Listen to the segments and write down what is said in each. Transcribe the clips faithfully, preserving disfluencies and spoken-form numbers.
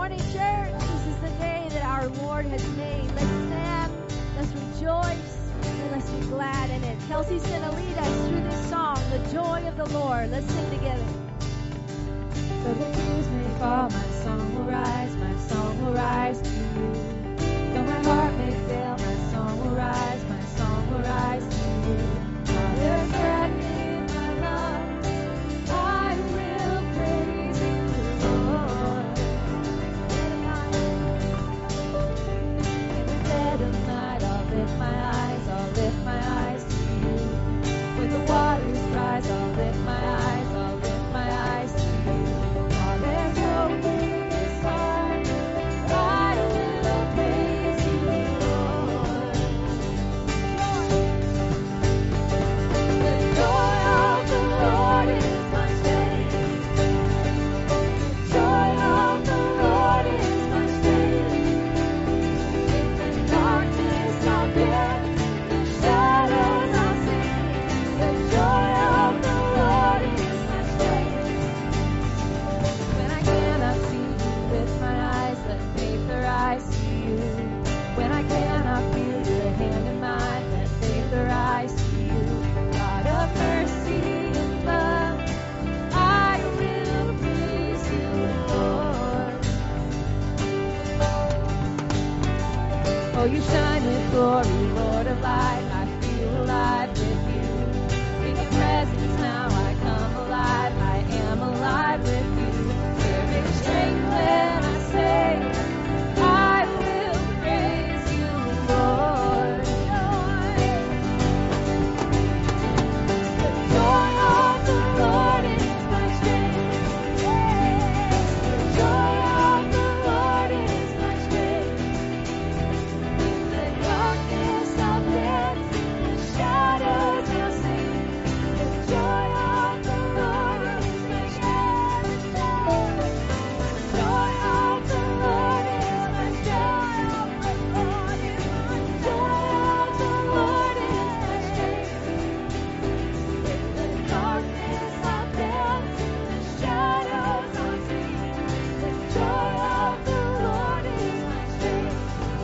morning, church. This is the day that our Lord has made. Let's stand, let's rejoice, and let's be glad in it. Kelsey's going to lead us through this song, The Joy of the Lord. Let's sing together. Though the tears may fall, my song will rise, my song will rise to you. Though my heart may fail, my song will rise, my song will rise to you. While there's breath in my lungs, I will praise you, Lord. In the dead of night, I'll lift my eyes, I'll lift my eyes to you. When the waters rise, I'll lift my eyes, I'll lift my eyes to you. While there's hope in this heart, I will praise you, Lord. The joy of the Lord is my strength. The joy of the Lord is my strength. In the darkness I'll dance, in the shadows I'll sing. The joy of the Lord is my strength. When I cannot see you with my eyes, let faith arise to you. When I cannot feel your hand in mine, let faith arise to you. God of mercy and love, I will praise you, Lord. Oh, you shine with glory, Lord of light. I feel alive with you. In your presence now I come alive. I am alive with you. There is strength when I say, I will praise you, Lord. The joy of the Lord is my strength. The joy of the Lord is my strength. In the darkness I'll dance, in the shadows I'll sing. The joy of the Lord is my strength. The joy of the Lord is my strength. The joy of the Lord is my strength. In the darkness I'll dance, in the shadows I'll sing. The joy of the Lord is my strength.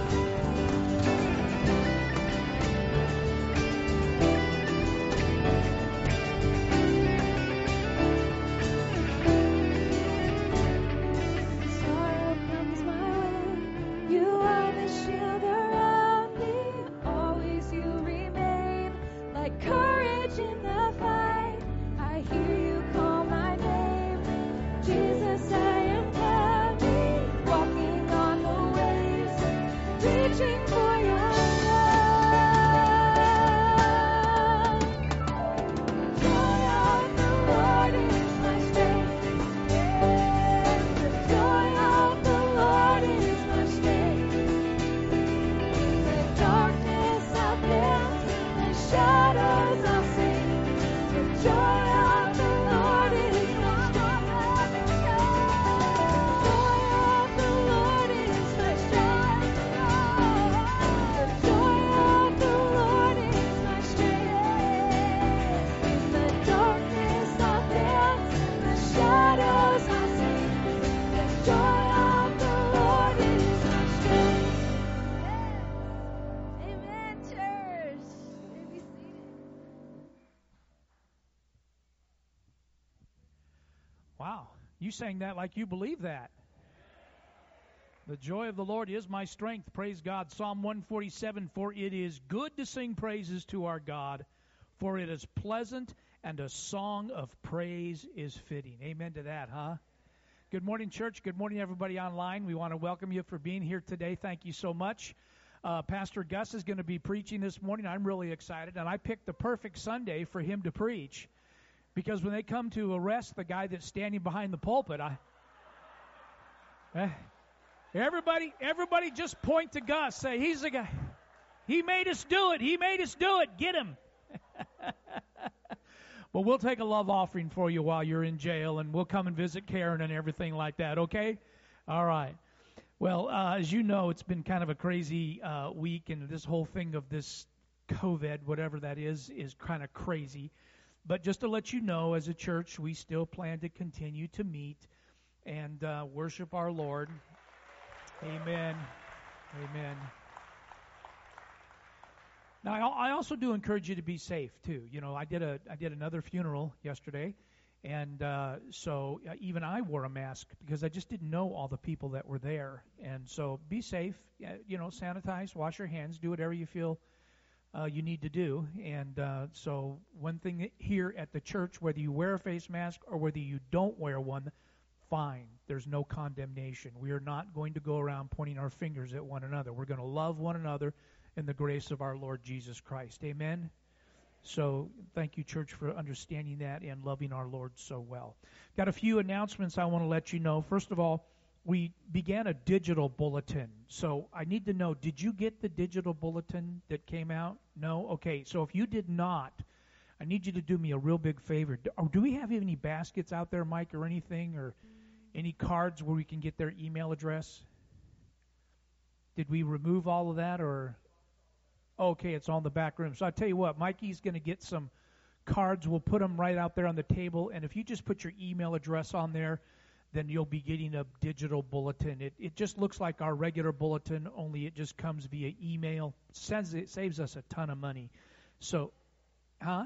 Sorrow comes my way, you are the shield around me. Always you remain like courage in the fight. I hear you call my name, Jesus, I am coming, walking on the waves, reaching for your love. Joy of the Lord is my strength. The joy of the Lord is my strength. In the darkness I'll dance, in the shadows I'll sing. The joy of the Lord is my strength. The joy of the Lord is my strength. The joy of the Lord is my strength. In the darkness I'll dance, in the shadows I'll sing. The joy of the Lord is my strength. Amen, church. You may be seated. Wow, you sang that like you believe that. The joy of the Lord is my strength. Praise God. Psalm one forty-seven, for it is good to sing praises to our God, for it is pleasant, and a song of praise is fitting. Amen to that, huh? Good morning, church. Good morning, everybody online. We want to welcome you for being here today. Thank you so much. Uh, Pastor Gus is going to be preaching this morning. I'm really excited, and I picked the perfect Sunday for him to preach, because when they come to arrest the guy that's standing behind the pulpit, I, eh, everybody, everybody, just point to Gus. Say, he's the guy. He made us do it. He made us do it. Get him. But we'll take a love offering for you while you're in jail, and we'll come and visit Karen and everything like that, okay? All right. Well, uh, as you know, it's been kind of a crazy uh, week, and this whole thing of this COVID, whatever that is, is kind of crazy. But just to let you know, as a church, we still plan to continue to meet and uh, worship our Lord. Amen. Amen. Now, I I also do encourage you to be safe too. You know, I did a I did another funeral yesterday, and uh, so uh, even I wore a mask because I just didn't know all the people that were there. And so, be safe. Uh, you know, sanitize, wash your hands, do whatever you feel uh, you need to do. And uh, so, one thing here at the church, whether you wear a face mask or whether you don't wear one, fine. There's no condemnation. We are not going to go around pointing our fingers at one another. We're going to love one another in the grace of our Lord Jesus Christ. Amen? So thank you, church, for understanding that and loving our Lord so well. Got a few announcements I want to let you know. First of all, we began a digital bulletin. So I need to know, did you get the digital bulletin that came out? No? Okay, so if you did not, I need you to do me a real big favor. Do, or do we have any baskets out there, Mike, or anything, or any cards where we can get their email address? Did we remove all of that, or... Okay, it's on the back room. So I tell you what, Mikey's going to get some cards. We'll put them right out there on the table. And if you just put your email address on there, then you'll be getting a digital bulletin. It it just looks like our regular bulletin, only it just comes via email. It says it saves us a ton of money. So, huh?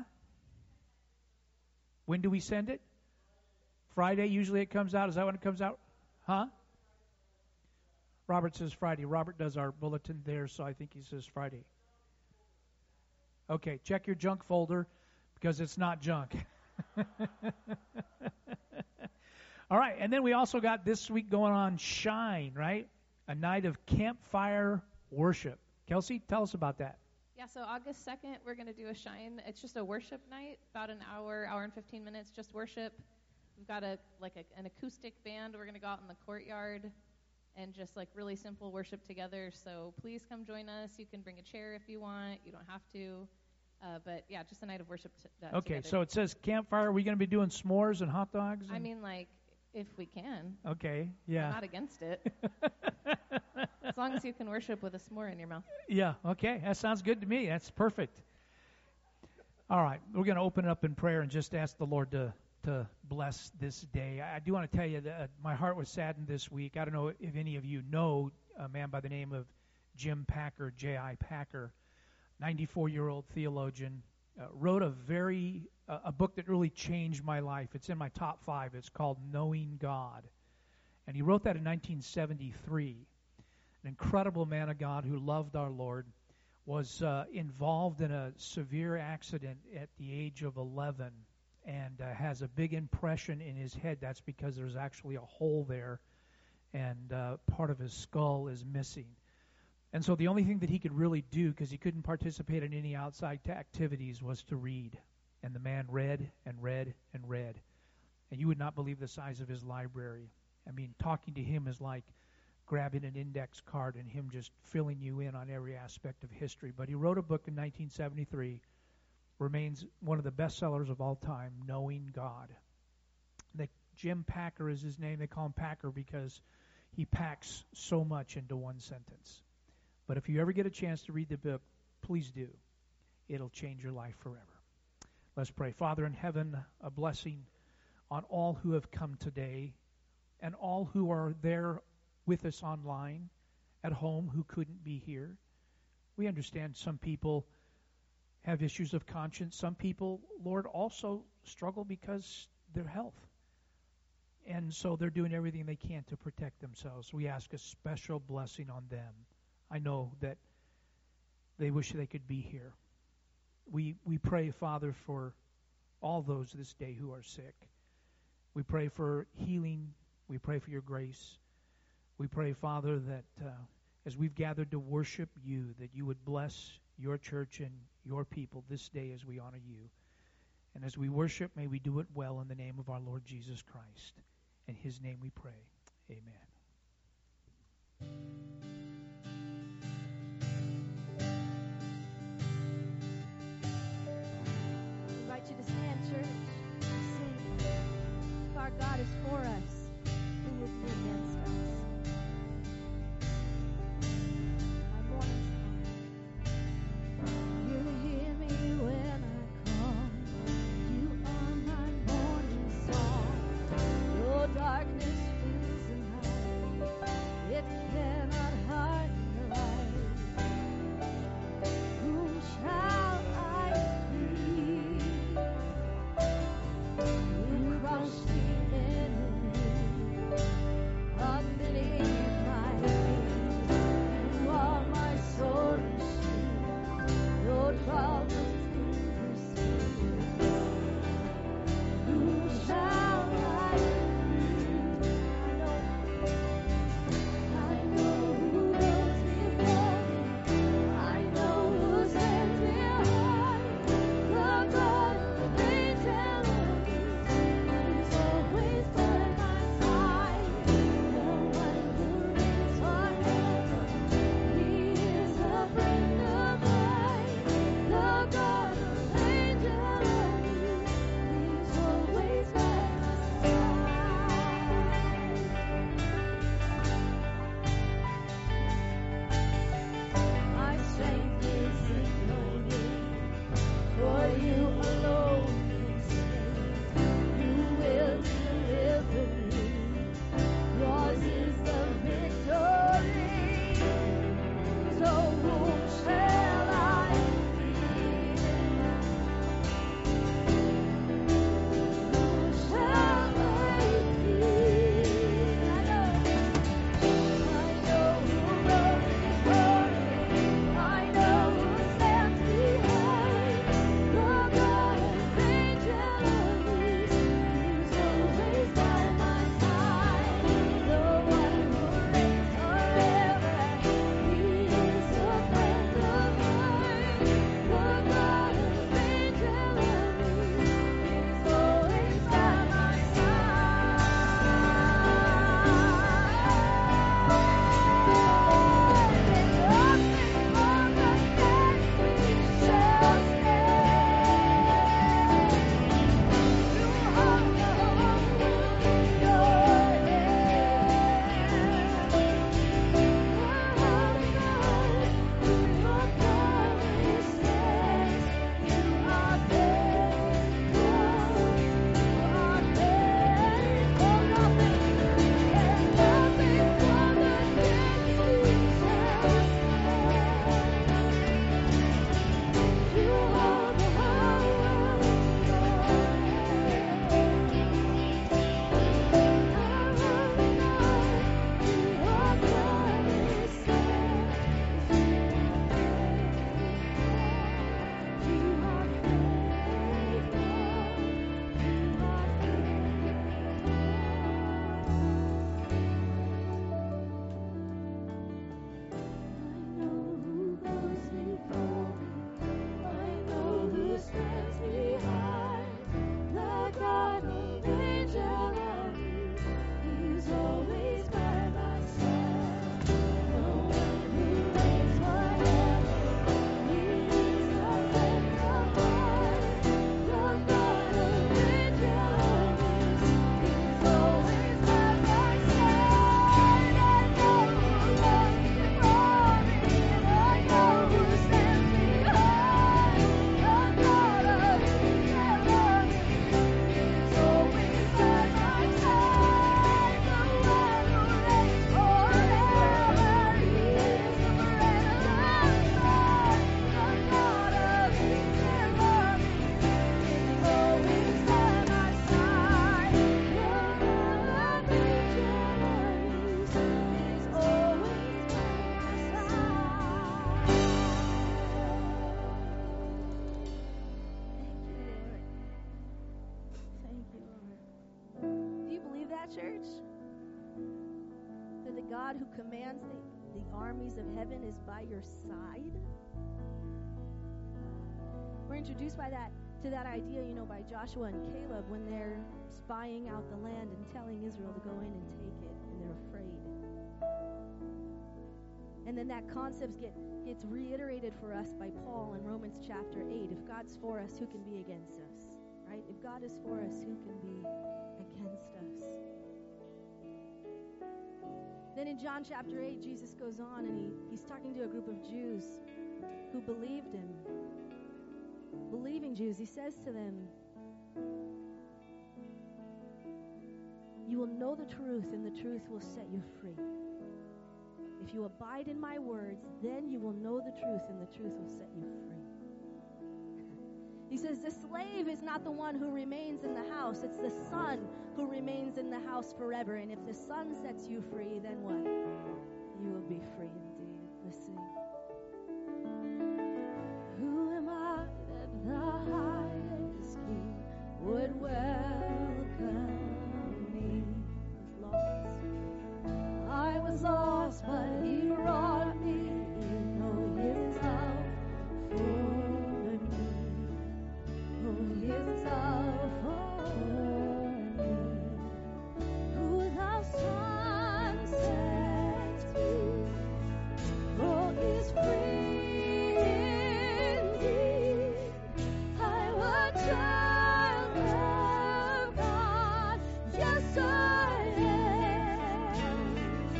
When do we send it? Friday, usually it comes out. Is that when it comes out? Huh? Robert says Friday. Robert does our bulletin there, so I think he says Friday. Okay, check your junk folder because it's not junk. All right, and then we also got this week going on Shine, right? A night of campfire worship. Kelsey, tell us about that. Yeah, so August second, we're going to do a Shine. It's just a worship night, about an hour, hour and fifteen minutes, just worship. We've got a like a, an acoustic band. We're going to go out in the courtyard and just like really simple worship together. So please come join us. You can bring a chair if you want. You don't have to. Uh, but yeah, just a night of worship t- uh, Okay, together. so it says campfire. Are we going to be doing s'mores and hot dogs? I and- mean, like, if we can. Okay, yeah. I'm not against it. As long as you can worship with a s'more in your mouth. Yeah, okay. That sounds good to me. That's perfect. All right, we're going to open it up in prayer and just ask the Lord to to bless this day. I do want to tell you that uh, my heart was saddened this week. I don't know if any of you know a man by the name of Jim Packer, J I Packer, ninety-four-year-old theologian, uh, wrote a very uh, a book that really changed my life. It's in my top five. It's called Knowing God. And he wrote that in nineteen seventy-three. An incredible man of God who loved our Lord, was uh, involved in a severe accident at the age of eleven and uh, has a big impression in his head. That's because there's actually a hole there and uh, part of his skull is missing. And so the only thing that he could really do, because he couldn't participate in any outside t- activities, was to read. And the man read and read and read. And you would not believe the size of his library. I mean, talking to him is like grabbing an index card and him just filling you in on every aspect of history. But he wrote a book in nineteen seventy-three, remains one of the best sellers of all time, Knowing God. The, Jim Packer is his name. They call him Packer because he packs so much into one sentence. But if you ever get a chance to read the book, please do. It'll change your life forever. Let's pray. Father in heaven, a blessing on all who have come today and all who are there with us online, at home, who couldn't be here. We understand some people have issues of conscience. Some people, Lord, also struggle because their health. And so they're doing everything they can to protect themselves. We ask a special blessing on them. I know that they wish they could be here. We we pray, Father, for all those this day who are sick. We pray for healing. We pray for your grace. We pray, Father, that uh, as we've gathered to worship you, that you would bless your church and your people this day as we honor you. And as we worship, may we do it well in the name of our Lord Jesus Christ. In his name we pray. Amen. I invite you to stand, church, and sing. If our God is for us, who would be against us? Our morning song. You hear me when I call. You are my morning song. Though darkness fills the night, it cannot that, church? That the God who commands the, the armies of heaven is by your side? We're introduced by that to that idea, you know, by Joshua and Caleb when they're spying out the land and telling Israel to go in and take it, and they're afraid. And then that concept get, gets reiterated for us by Paul in Romans chapter eight. If God's for us, who can be against us? Right? If God is for us, who can be against us? Then in John chapter eight, Jesus goes on and he, he's talking to a group of Jews who believed him. Believing Jews, he says to them, you will know the truth, and the truth will set you free. If you abide in my words, then you will know the truth, and the truth will set you free. He says, the slave is not the one who remains in the house. It's the son who remains in the house forever. And if the son sets you free, then what? You will be free indeed. Let's sing. Who am I that the highest king would welcome me? I was lost. I was lost, but he brought me. You know his love for me. Oh, his love for me. Who thou son sets free. Oh, is free indeed. I'm a child of God. Yes, I am.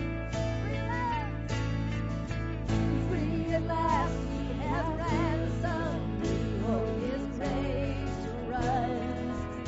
Free at last, he has ransomed me. Oh, his grace runs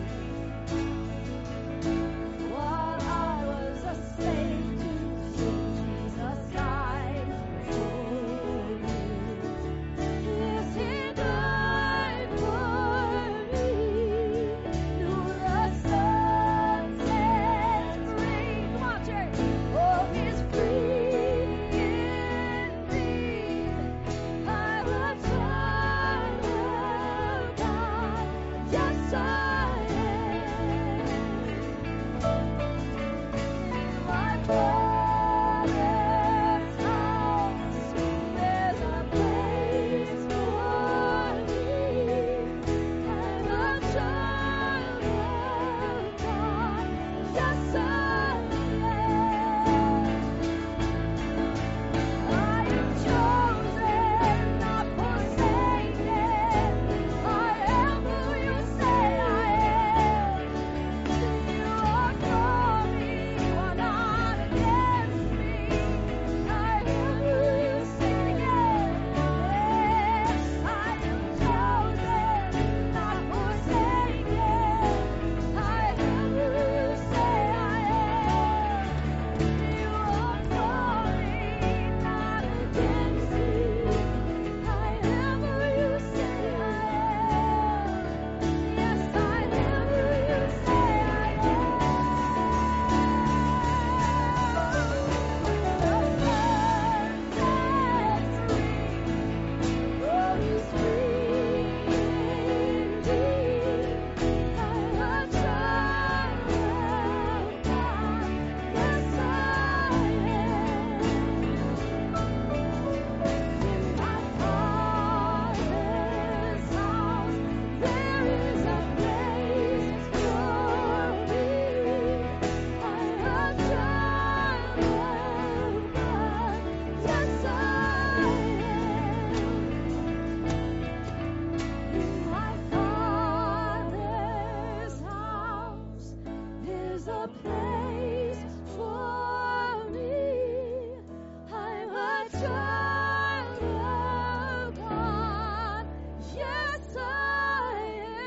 deep. While I was a slave to sin, Jesus died for me. Yes, he died for me. Who the Son sets free. Come on, church. Oh, he's free indeed. I'm a child of God. Yes, I am. In my Father's house, there's a place for me. I'm a child of God. Yes, I am. I am chosen, not forsaken. I am who you say I am. You are for me, you are not against me. I am who you say again. I am chosen, not forsaken. I am who you say I am. You are for me, not against me. I am who you say I am. Yes, I am who you say I am. The Son sets free. Oh, he's free indeed. I'm a child of God. Yes, I am. In my Father's house, there is a place for me. I'm a child of God. Yes, I am. In my Father's house, there's a place for me. I'm a child of God. Yes, I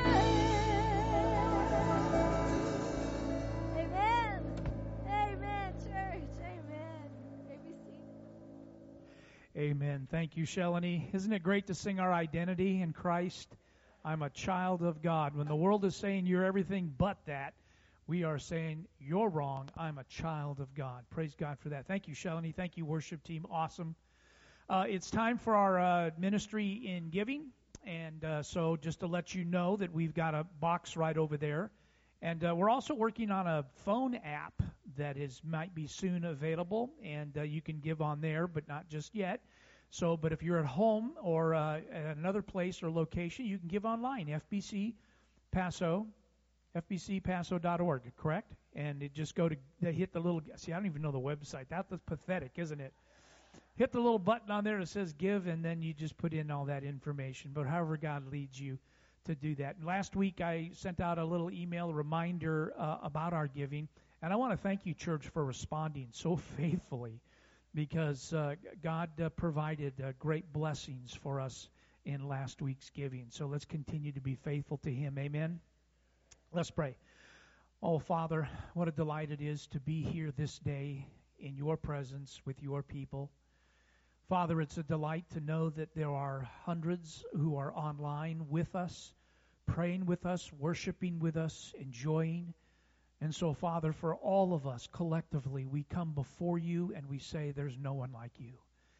am. Amen. Amen, church. Amen. May we sing. Amen. Thank you, Shelly. Isn't it great to sing our identity in Christ? I'm a child of God. When the world is saying you're everything but that, we are saying you're wrong. I'm a child of God. Praise God for that. Thank you, Shelly. Thank you, worship team. Awesome. Uh, it's time for our uh, ministry in giving. And uh, so just to let you know that we've got a box right over there. And uh, we're also working on a phone app that is might be soon available, and uh, you can give on there, but not just yet. So, but if you're at home or uh, at another place or location, you can give online. F B C Paso, F B C Paso dot org, correct? And it just go to they hit the little. See, I don't even know the website. That's pathetic, isn't it? Hit the little button on there that says give, and then you just put in all that information. But however God leads you to do that. Last week I sent out a little email reminder uh, about our giving, and I want to thank you, church, for responding so faithfully, because uh, God uh, provided uh, great blessings for us in last week's giving. So let's continue to be faithful to Him. Amen. Let's pray. Oh, Father, what a delight it is to be here this day in your presence with your people. Father, it's a delight to know that there are hundreds who are online with us, praying with us, worshiping with us, enjoying. And so, Father, for all of us collectively, we come before you and we say there's no one like you.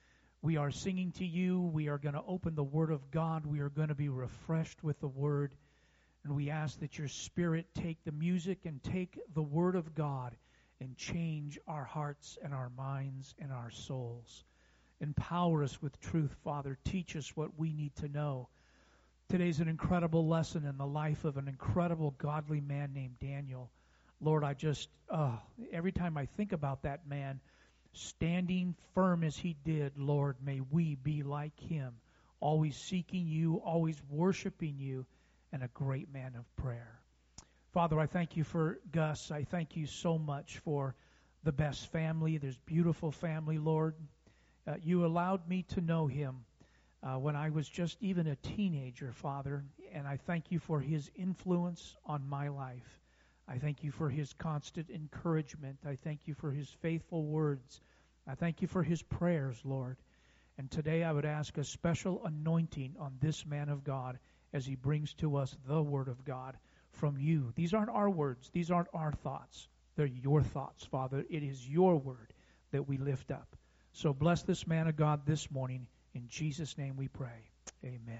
We are singing to you. We are going to open the Word of God. We are going to be refreshed with the Word. And we ask that your Spirit take the music and take the Word of God and change our hearts and our minds and our souls. Empower us with truth, Father. Teach us what we need to know. Today's an incredible lesson in the life of an incredible godly man named Daniel. Lord, I just, uh, every time I think about that man, standing firm as he did, Lord, may we be like him, always seeking you, always worshiping you, and a great man of prayer. Father, I thank you for Gus. I thank you so much for the best family. There's beautiful family, Lord. Uh, you allowed me to know him uh, when I was just even a teenager, Father, and I thank you for his influence on my life. I thank you for his constant encouragement. I thank you for his faithful words. I thank you for his prayers, Lord. And today I would ask a special anointing on this man of God as he brings to us the Word of God from you. These aren't our words. These aren't our thoughts. They're your thoughts, Father. It is your word that we lift up. So bless this man of God this morning. In Jesus' name we pray. Amen.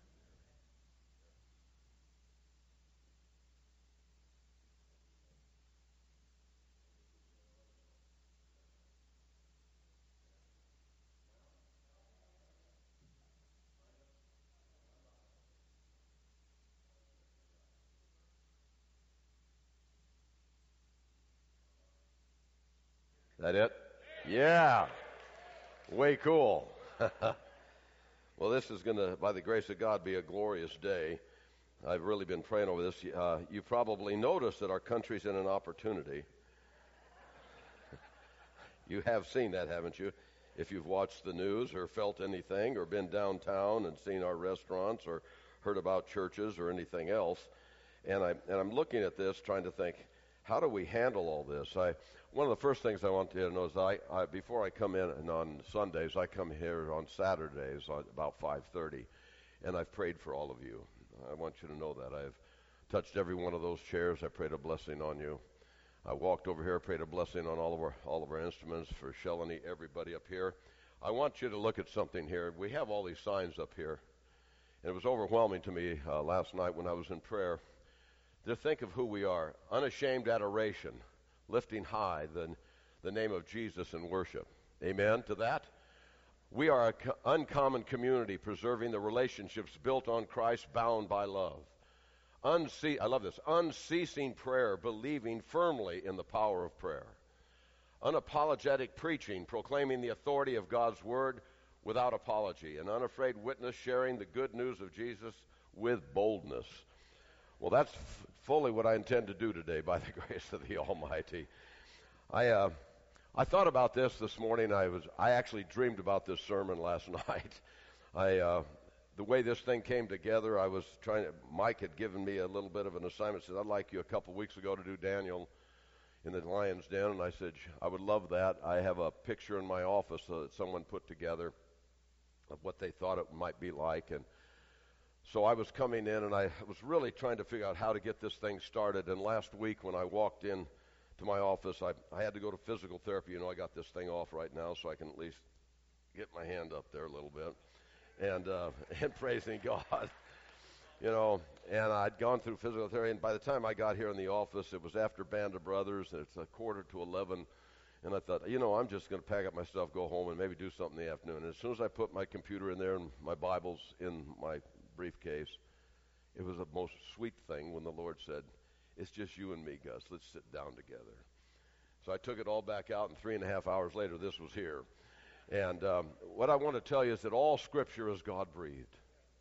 That it? Yeah. Way cool. Well, this is going to, by the grace of God, be a glorious day. I've really been praying over this. Uh, you probably noticed that our country's in an opportunity. You have seen that, haven't you? If you've watched the news or felt anything or been downtown and seen our restaurants or heard about churches or anything else. And, I, and I'm looking at this trying to think, how do we handle all this? I, one of the first things I want you to know is I, I before I come in and on Sundays, I come here on Saturdays at about five thirty, and I've prayed for all of you. I want you to know that. I've touched every one of those chairs. I prayed a blessing on you. I walked over here, prayed a blessing on all of our all of our instruments, for Shelly, everybody up here. I want you to look at something here. We have all these signs up here, and it was overwhelming to me uh, last night when I was in prayer to think of who we are. Unashamed adoration, lifting high the, the name of Jesus in worship. Amen to that. We are an co- uncommon community, preserving the relationships built on Christ, bound by love. Unce- I love this. Unceasing prayer, believing firmly in the power of prayer. Unapologetic preaching, proclaiming the authority of God's word without apology. An unafraid witness, sharing the good news of Jesus with boldness. Well, that's f- fully what I intend to do today by the grace of the Almighty. I uh, I thought about this this morning. I was I actually dreamed about this sermon last night. I uh, the way this thing came together, I was trying to. Mike had given me a little bit of an assignment. Said I'd like you a couple weeks ago to do Daniel in the lion's den, and I said I would love that. I have a picture in my office uh, that someone put together of what they thought it might be like, and so I was coming in, and I was really trying to figure out how to get this thing started. And last week when I walked in to my office, I, I had to go to physical therapy. You know, I got this thing off right now, so I can at least get my hand up there a little bit. And, uh, and praising God. You know, and I'd gone through physical therapy, and by the time I got here in the office, it was after Band of Brothers, and it's a quarter to eleven, and I thought, you know, I'm just going to pack up my stuff, go home, and maybe do something in the afternoon. And as soon as I put my computer in there and my Bibles in my briefcase, it was the most sweet thing when the Lord said, it's just you and me, Gus. Let's sit down together. So I took it all back out, and three and a half hours later, this was here. And um, what I want to tell you is that all Scripture is God-breathed.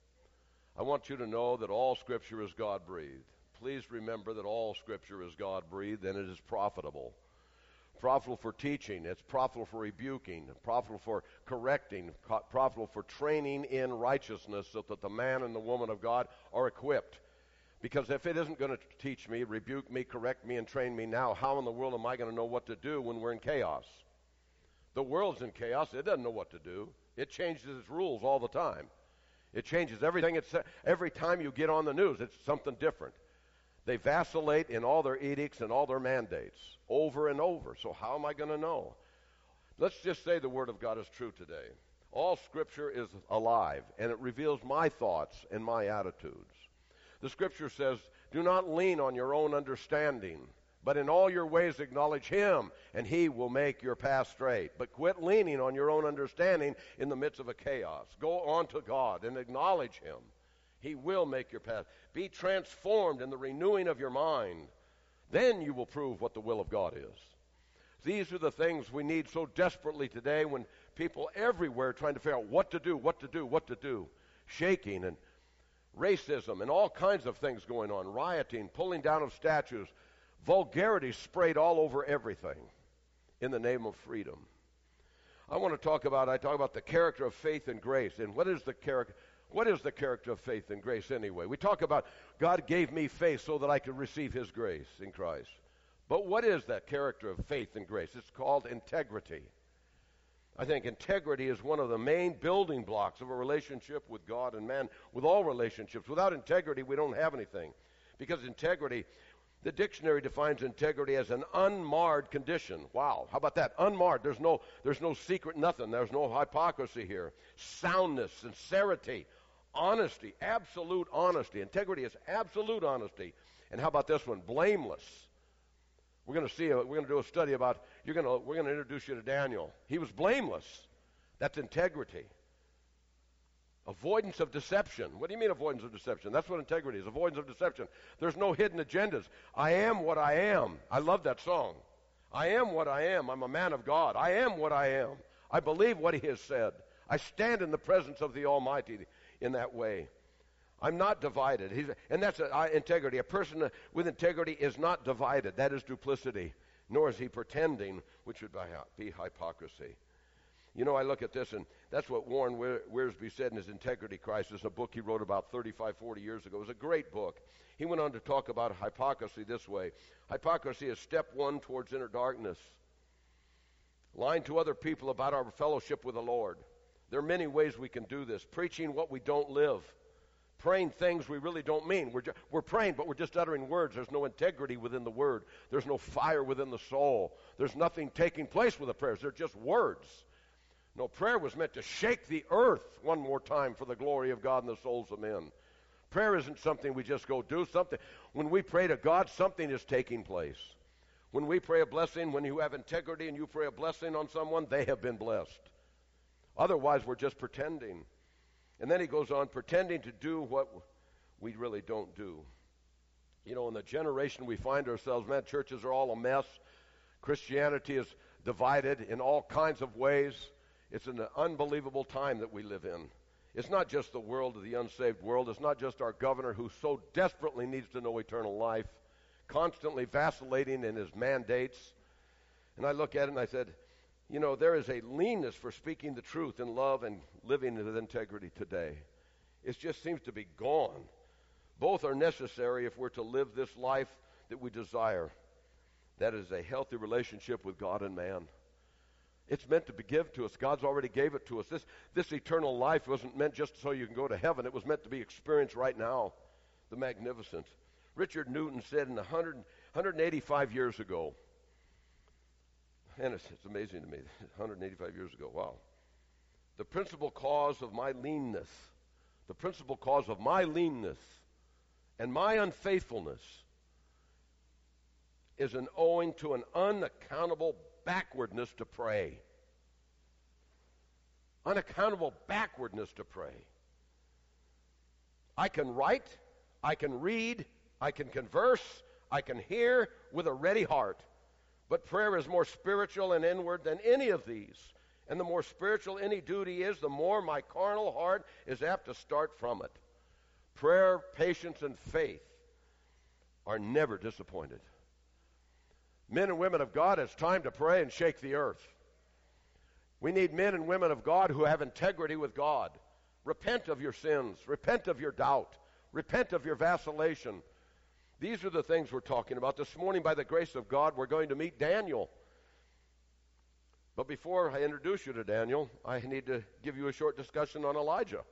I want you to know that all Scripture is God-breathed. Please remember that all Scripture is God-breathed, and it is profitable. Profitable for teaching. It's profitable for rebuking. Profitable for correcting. Co- profitable for training in righteousness so that the man and the woman of God are equipped. Because if it isn't going to teach me, rebuke me, correct me, and train me now, how in the world am I going to know what to do when we're in chaos? The world's in chaos. It doesn't know what to do. It changes its rules all the time. It changes everything. It's, every time you get on the news, it's something different. They vacillate in all their edicts and all their mandates over and over. So how am I going to know? Let's just say the Word of God is true today. All Scripture is alive, and it reveals my thoughts and my attitudes. The Scripture says, do not lean on your own understanding, but in all your ways acknowledge Him, and He will make your path straight. But quit leaning on your own understanding in the midst of a chaos. Go on to God and acknowledge Him. He will make your path. Be transformed in the renewing of your mind. Then you will prove what the will of God is. These are the things we need so desperately today when people everywhere are trying to figure out what to do, what to do, what to do. Shaking and racism and all kinds of things going on. Rioting, pulling down of statues. Vulgarity sprayed all over everything in the name of freedom. I want to talk about, I talk about the character of faith and grace. And what is the character, what is the character of faith and grace anyway? We talk about God gave me faith so that I could receive His grace in Christ. But what is that character of faith and grace? It's called integrity. I think integrity is one of the main building blocks of a relationship with God and man, with all relationships. Without integrity, we don't have anything. Because integrity, the dictionary defines integrity as an unmarred condition. Wow, how about that? Unmarred. There's no, there's no secret, nothing. There's no hypocrisy here. Soundness, sincerity, honesty, absolute honesty. Integrity is absolute honesty. And how about this one? Blameless. We're going to see. A, we're going to do a study about. You're going to. We're going to introduce you to Daniel. He was blameless. That's integrity. Avoidance of deception. What do you mean avoidance of deception? That's what integrity is. Avoidance of deception. There's no hidden agendas. I am what I am. I love that song. I am what I am. I'm a man of God. I am what I am. I believe what He has said. I stand in the presence of the Almighty in that way. I'm not divided. He's, and that's a, uh, integrity. A person with integrity is not divided. That is duplicity. Nor is he pretending, which would be hypocrisy. You know, I look at this, and that's what Warren Wiersbe said in his Integrity Crisis, a book he wrote about thirty-five, forty years ago. It was a great book. He went on to talk about hypocrisy this way. Hypocrisy is step one towards inner darkness. Lying to other people about our fellowship with the Lord. There are many ways we can do this. Preaching what we don't live. Praying things we really don't mean. We're, ju- we're praying, but we're just uttering words. There's no integrity within the word. There's no fire within the soul. There's nothing taking place with the prayers. They're just words. No, prayer was meant to shake the earth one more time for the glory of God and the souls of men. Prayer isn't something we just go do. Something. When we pray to God, something is taking place. When we pray a blessing, when you have integrity and you pray a blessing on someone, they have been blessed. Otherwise, we're just pretending. And then he goes on, pretending to do what we really don't do. You know, in the generation we find ourselves, man, churches are all a mess. Christianity is divided in all kinds of ways. It's an unbelievable time that we live in. It's not just the world of the unsaved world. It's not just our governor who so desperately needs to know eternal life, constantly vacillating in his mandates. And I look at it and I said, you know, there is a leanness for speaking the truth in love and living with integrity today. It just seems to be gone. Both are necessary if we're to live this life that we desire. That is a healthy relationship with God and man. It's meant to be given to us. God's already gave it to us. This, this eternal life wasn't meant just so you can go to heaven. It was meant to be experienced right now. The magnificent. Richard Newton said in one hundred, one hundred eighty-five years ago, and it's, it's amazing to me, one hundred eighty-five years ago, wow. The principal cause of my leanness, the principal cause of my leanness and my unfaithfulness is an owing to an unaccountable backwardness to pray. Unaccountable backwardness to pray. I can write, I can read, I can converse, I can hear with a ready heart. But prayer is more spiritual and inward than any of these. And the more spiritual any duty is, the more my carnal heart is apt to start from it. Prayer, patience, and faith are never disappointed. Men and women of God, it's time to pray and shake the earth. We need men and women of God who have integrity with God. Repent of your sins. Repent of your doubt. Repent of your vacillation. These are the things we're talking about. This morning, by the grace of God, we're going to meet Daniel. But before I introduce you to Daniel, I need to give you a short discussion on Elijah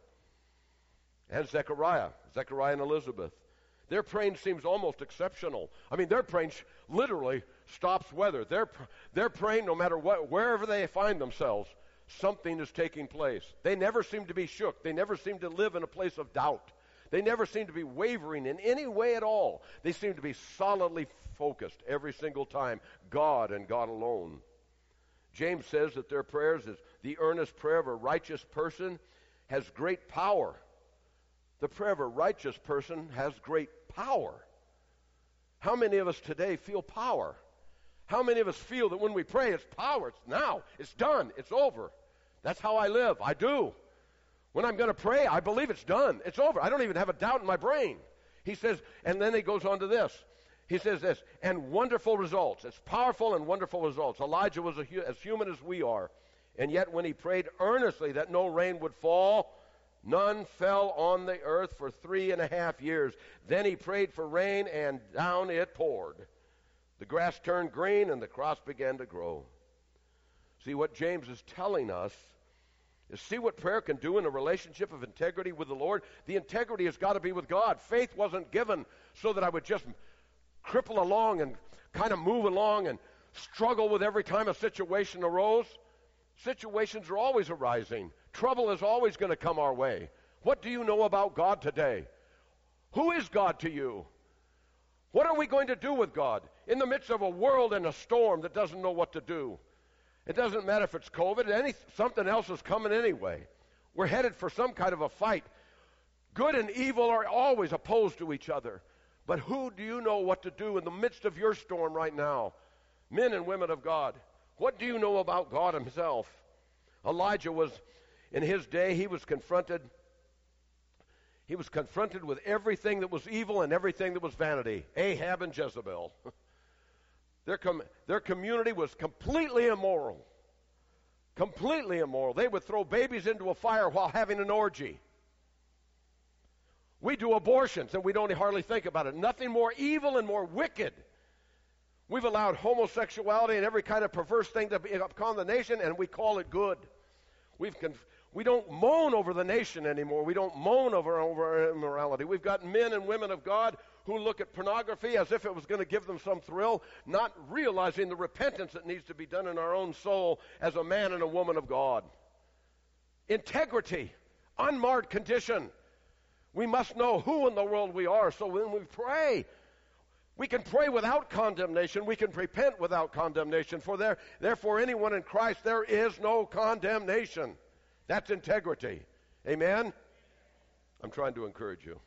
and Zechariah, Zechariah and Elizabeth. Their praying seems almost exceptional. I mean, their praying literally stops weather. They're, they're praying no matter what, wherever they find themselves, something is taking place. They never seem to be shook. They never seem to live in a place of doubt. They never seem to be wavering in any way at all. They seem to be solidly focused every single time. God and God alone. James says that their prayers is the earnest prayer of a righteous person has great power. The prayer of a righteous person has great power. How many of us today feel power? How many of us feel that when we pray, it's power, it's now, it's done, it's over? That's how I live. I do. When I'm going to pray, I believe it's done. It's over. I don't even have a doubt in my brain. He says, and then he goes on to this. He says this, and wonderful results. It's powerful and wonderful results. Elijah was a, as human as we are, and yet when he prayed earnestly that no rain would fall, none fell on the earth for three and a half years. Then he prayed for rain, and down it poured. The grass turned green, and the crops began to grow. See, what James is telling us is see what prayer can do in a relationship of integrity with the Lord. The integrity has got to be with God. Faith wasn't given so that I would just cripple along and kind of move along and struggle with every time a situation arose. Situations are always arising. Trouble is always going to come our way. What do you know about God today? Who is God to you? What are we going to do with God in the midst of a world and a storm that doesn't know what to do? It doesn't matter if it's COVID. Any, something else is coming anyway. We're headed for some kind of a fight. Good and evil are always opposed to each other. But who do you know what to do in the midst of your storm right now? Men and women of God. What do you know about God himself? Elijah was, in his day, he was confronted He was confronted with everything that was evil and everything that was vanity. Ahab and Jezebel. Their, com- their community was completely immoral. Completely immoral. They would throw babies into a fire while having an orgy. We do abortions and we don't hardly think about it. Nothing more evil and more wicked. We've allowed homosexuality and every kind of perverse thing to become the nation, and we call it good. We've conf- We don't moan over the nation anymore. We don't moan over, over immorality. We've got men and women of God who look at pornography as if it was going to give them some thrill, not realizing the repentance that needs to be done in our own soul as a man and a woman of God. Integrity, unmarred condition. We must know who in the world we are, so when we pray, we can pray without condemnation. We can repent without condemnation. For there, therefore, anyone in Christ, there is no condemnation. That's integrity. Amen? I'm trying to encourage you.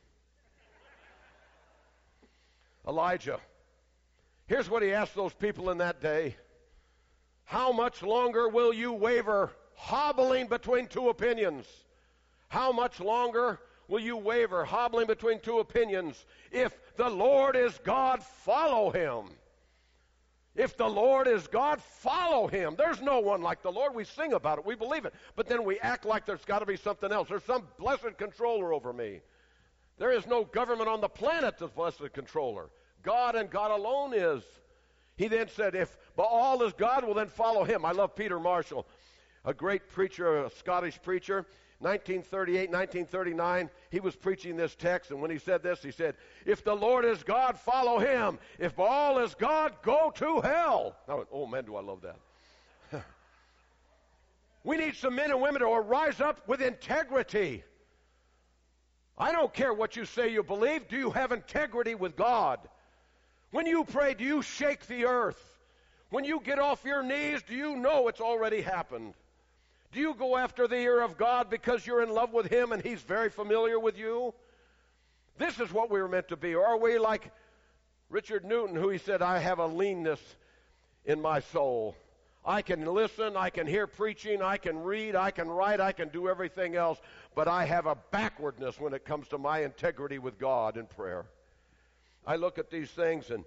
Elijah. Here's what he asked those people in that day. How much longer will you waver, hobbling between two opinions? How much longer will you waver, hobbling between two opinions? If the Lord is God, follow him. If the Lord is God, follow him. There's no one like the Lord. We sing about it. We believe it. But then we act like there's got to be something else. There's some blessed controller over me. There is no government on the planet that's blessed controller. God and God alone is. He then said, if Baal is God, well then follow him. I love Peter Marshall, a great preacher, a Scottish preacher. nineteen thirty-eight, nineteen thirty-nine, he was preaching this text, and when he said this, he said, if the Lord is God, follow him. If Baal is God, go to hell. I went, oh, man, do I love that. We need some men and women to rise up with integrity. I don't care what you say you believe. Do you have integrity with God? When you pray, do you shake the earth? When you get off your knees, do you know it's already happened? Do you go after the ear of God because you're in love with Him and He's very familiar with you? This is what we were meant to be. Or are we like Richard Newton, who he said, I have a leanness in my soul. I can listen, I can hear preaching, I can read, I can write, I can do everything else, but I have a backwardness when it comes to my integrity with God in prayer. I look at these things, and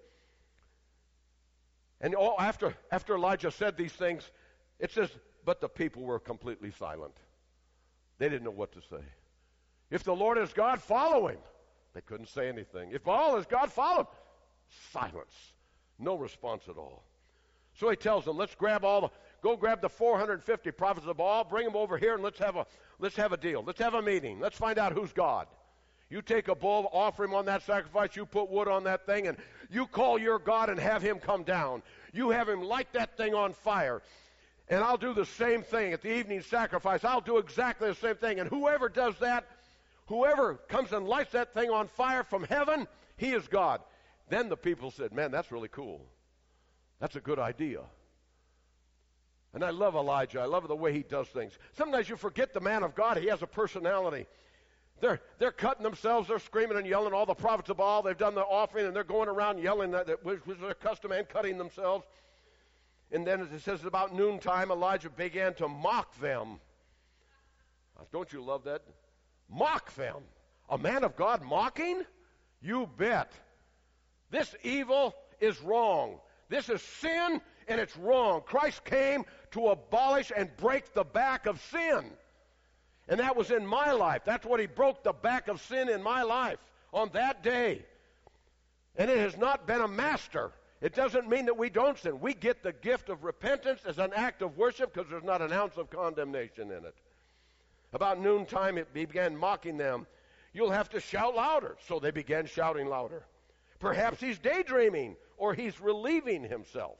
and oh, after after Elijah said these things, it says, but the people were completely silent. They didn't know what to say. If the Lord is God, follow Him. They couldn't say anything. If Baal is God, follow Him. Silence. No response at all. So he tells them, let's grab all the, go grab the four hundred fifty prophets of Baal, bring them over here, and let's have a, let's have a deal. Let's have a meeting. Let's find out who's God. You take a bull, offer him on that sacrifice, you put wood on that thing, and you call your God and have him come down. You have him light that thing on fire. And I'll do the same thing at the evening sacrifice. I'll do exactly the same thing. And whoever does that, whoever comes and lights that thing on fire from heaven, he is God. Then the people said, man, that's really cool. That's a good idea. And I love Elijah. I love the way he does things. Sometimes you forget the man of God. He has a personality. They're, they're cutting themselves. They're screaming and yelling. All the prophets of Baal, they've done the offering, and they're going around yelling, that, which was their custom, and cutting themselves. And then it says about noontime, Elijah began to mock them. Don't you love that? Mock them. A man of God mocking? You bet. This evil is wrong. This is sin, and it's wrong. Christ came to abolish and break the back of sin. And that was in my life. That's what He broke, the back of sin in my life on that day. And it has not been a master. It doesn't mean that we don't sin. We get the gift of repentance as an act of worship because there's not an ounce of condemnation in it. About noontime, it began mocking them. You'll have to shout louder. So they began shouting louder. Perhaps he's daydreaming or he's relieving himself.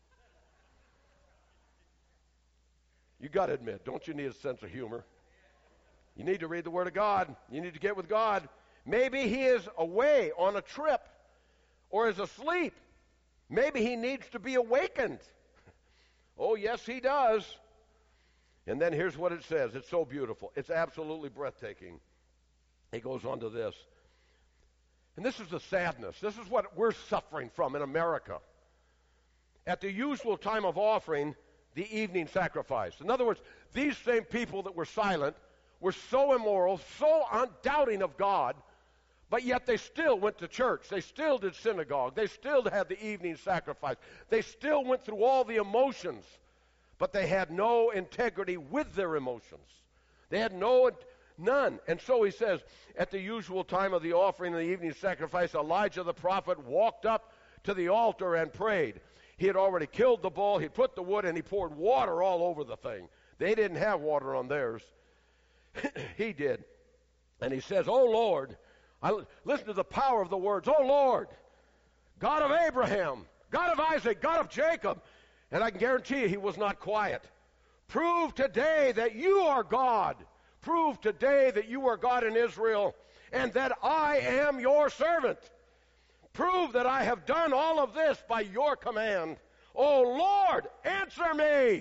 You got to admit, don't you need a sense of humor? You need to read the Word of God. You need to get with God. Maybe he is away on a trip or is asleep. Maybe he needs to be awakened. Oh, yes, he does. And then here's what it says. It's so beautiful. It's absolutely breathtaking. He goes on to this. And this is the sadness. This is what we're suffering from in America. At the usual time of offering, the evening sacrifice. In other words, these same people that were silent were so immoral, so undoubting of God, but yet they still went to church. They still did synagogue. They still had the evening sacrifice. They still went through all the emotions, but they had no integrity with their emotions. They had no, none. And so he says, at the usual time of the offering and the evening sacrifice, Elijah the prophet walked up to the altar and prayed. He had already killed the bull. He put the wood and he poured water all over the thing. They didn't have water on theirs. He did. And he says, oh, Lord, I, listen to the power of the words. Oh, Lord, God of Abraham, God of Isaac, God of Jacob. And I can guarantee you he was not quiet. Prove today that you are God. Prove today that you are God in Israel and that I am your servant. Prove that I have done all of this by your command. Oh, Lord, answer me.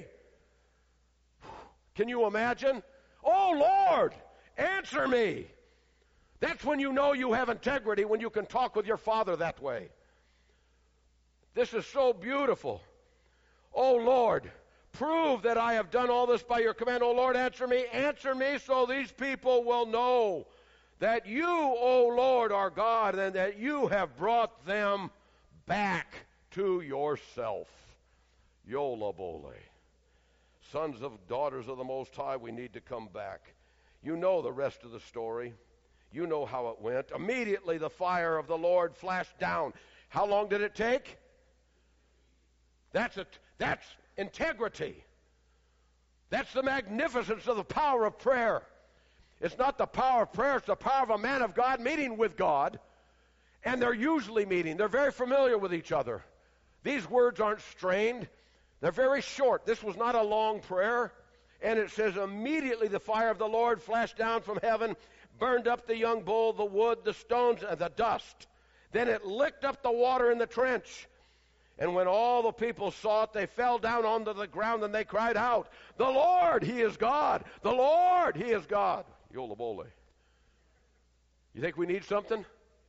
Can you imagine? Oh, Lord, answer me. That's when you know you have integrity, when you can talk with your Father that way. This is so beautiful. Oh, Lord, prove that I have done all this by your command. Oh, Lord, answer me. Answer me so these people will know that you, oh, Lord, are God and that you have brought them back to yourself. Yola Bole. Sons of daughters of the Most High, we need to come back. You know the rest of the story. You know how it went. Immediately the fire of the Lord flashed down. How long did it take? That's it. That's integrity. That's the magnificence of the power of prayer. It's not the power of prayer, it's the power of a man of God meeting with God. And they're usually meeting. They're very familiar with each other. These words aren't strained. They're very short. This was not a long prayer. And it says, immediately the fire of the Lord flashed down from heaven, burned up the young bull, the wood, the stones, and the dust. Then it licked up the water in the trench. And when all the people saw it, they fell down onto the ground and they cried out, "The Lord, He is God! The Lord, He is God!" Yola bole. You think we need something?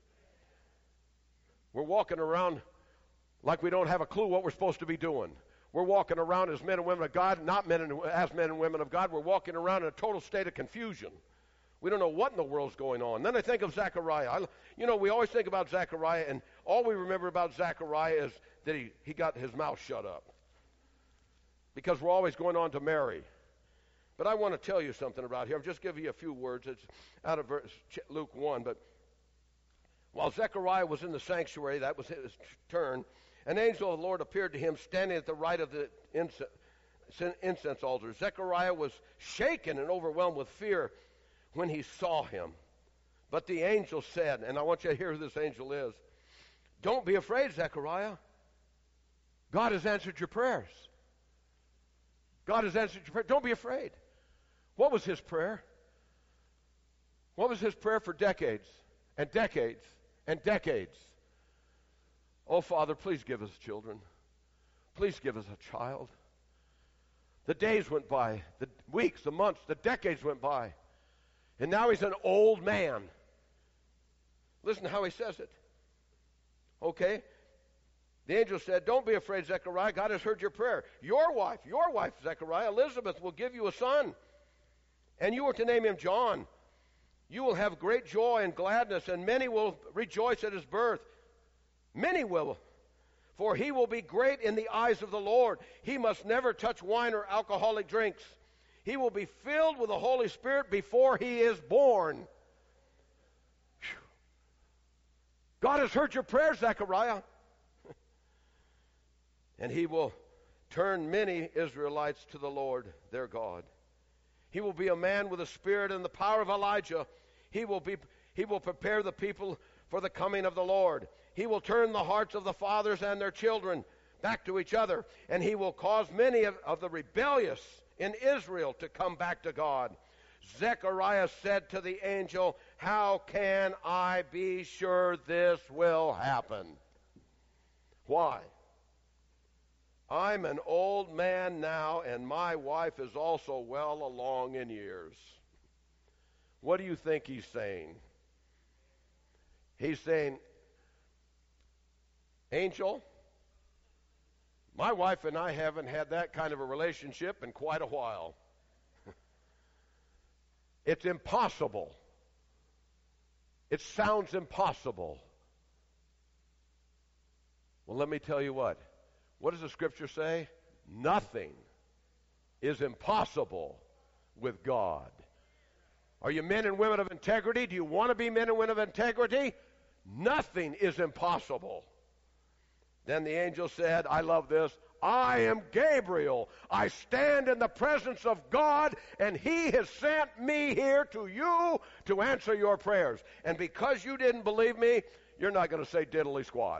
We're walking around like we don't have a clue what we're supposed to be doing. We're walking around as men and women of God, not men and, as men and women of God. We're walking around in a total state of confusion. We don't know what in the world's going on. Then I think of Zechariah. I, you know, we always think about Zechariah, and all we remember about Zechariah is that he, he got his mouth shut up. Because we're always going on to Mary. But I want to tell you something about here. I'll just give you a few words. It's out of verse, Luke one. But while Zechariah was in the sanctuary, that was his turn, an angel of the Lord appeared to him standing at the right of the incense, incense altar. Zechariah was shaken and overwhelmed with fear when he saw him. But the angel said, and I want you to hear who this angel is, "Don't be afraid, Zechariah. God has answered your prayers. God has answered your prayer. Don't be afraid." What was his prayer? What was his prayer for decades and decades and decades? "Oh, Father, please give us children. Please give us a child." The days went by, the weeks, the months, the decades went by. And now he's an old man. Listen to how he says it. Okay? The angel said, "Don't be afraid, Zechariah. God has heard your prayer. Your wife, your wife, Zechariah, Elizabeth, will give you a son. And you are to name him John. You will have great joy and gladness, and many will rejoice at his birth. Many will, for he will be great in the eyes of the Lord. He must never touch wine or alcoholic drinks. He will be filled with the Holy Spirit before he is born." Whew. God has heard your prayers, Zechariah. "And he will turn many Israelites to the Lord their God. He will be a man with the spirit and the power of Elijah. He will be he will prepare the people for the coming of the Lord. He will turn the hearts of the fathers and their children back to each other, and he will cause many of, of the rebellious in Israel to come back to God." Zechariah said to the angel, "How can I be sure this will happen?" Why? "I'm an old man now, and my wife is also well along in years." What do you think he's saying? He's saying, "Angel, my wife and I haven't had that kind of a relationship in quite a while. It's impossible. It sounds impossible." Well, let me tell you what. What does the scripture say? Nothing is impossible with God. Are you men and women of integrity? Do you want to be men and women of integrity? Nothing is impossible. Then the angel said, I love this, "I am Gabriel. I stand in the presence of God, and he has sent me here to you to answer your prayers. And because you didn't believe me, you're not going to say diddly squat."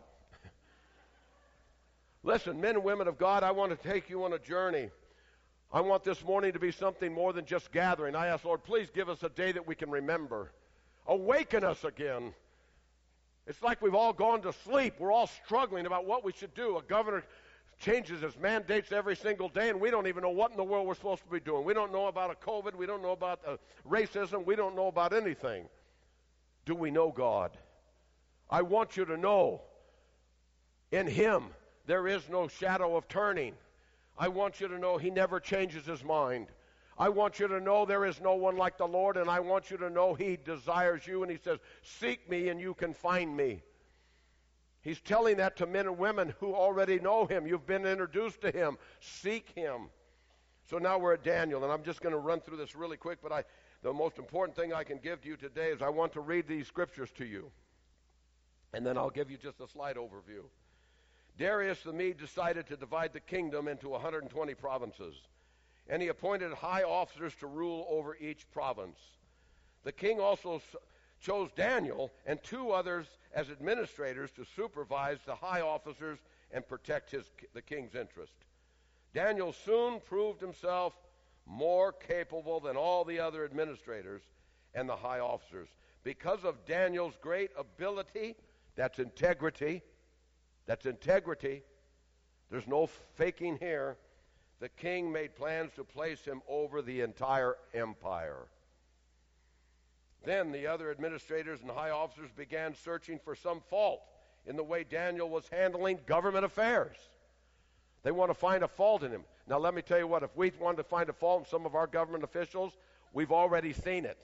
Listen, men and women of God, I want to take you on a journey. I want this morning to be something more than just gathering. I ask, Lord, please give us a day that we can remember. Awaken us again. It's like we've all gone to sleep. We're all struggling about what we should do. A governor changes his mandates every single day, and we don't even know what in the world we're supposed to be doing. We don't know about a COVID. We don't know about uh, racism. We don't know about anything. Do we know God? I want you to know in him there is no shadow of turning. I want you to know he never changes his mind. I want you to know there is no one like the Lord, and I want you to know he desires you, and he says, "Seek me and you can find me." He's telling that to men and women who already know him. You've been introduced to him. Seek him. So now we're at Daniel, and I'm just going to run through this really quick, but I, the most important thing I can give to you today is I want to read these scriptures to you, and then I'll give you just a slight overview. Darius the Mede decided to divide the kingdom into one hundred twenty provinces, and he appointed high officers to rule over each province. The king also chose Daniel and two others as administrators to supervise the high officers and protect his, the king's interest. Daniel soon proved himself more capable than all the other administrators, and the high officers. Because of Daniel's great ability, that's integrity, that's integrity, there's no faking here, the king made plans to place him over the entire empire. Then the other administrators and high officers began searching for some fault in the way Daniel was handling government affairs. They want to find a fault in him. Now let me tell you what, if we wanted to find a fault in some of our government officials, we've already seen it.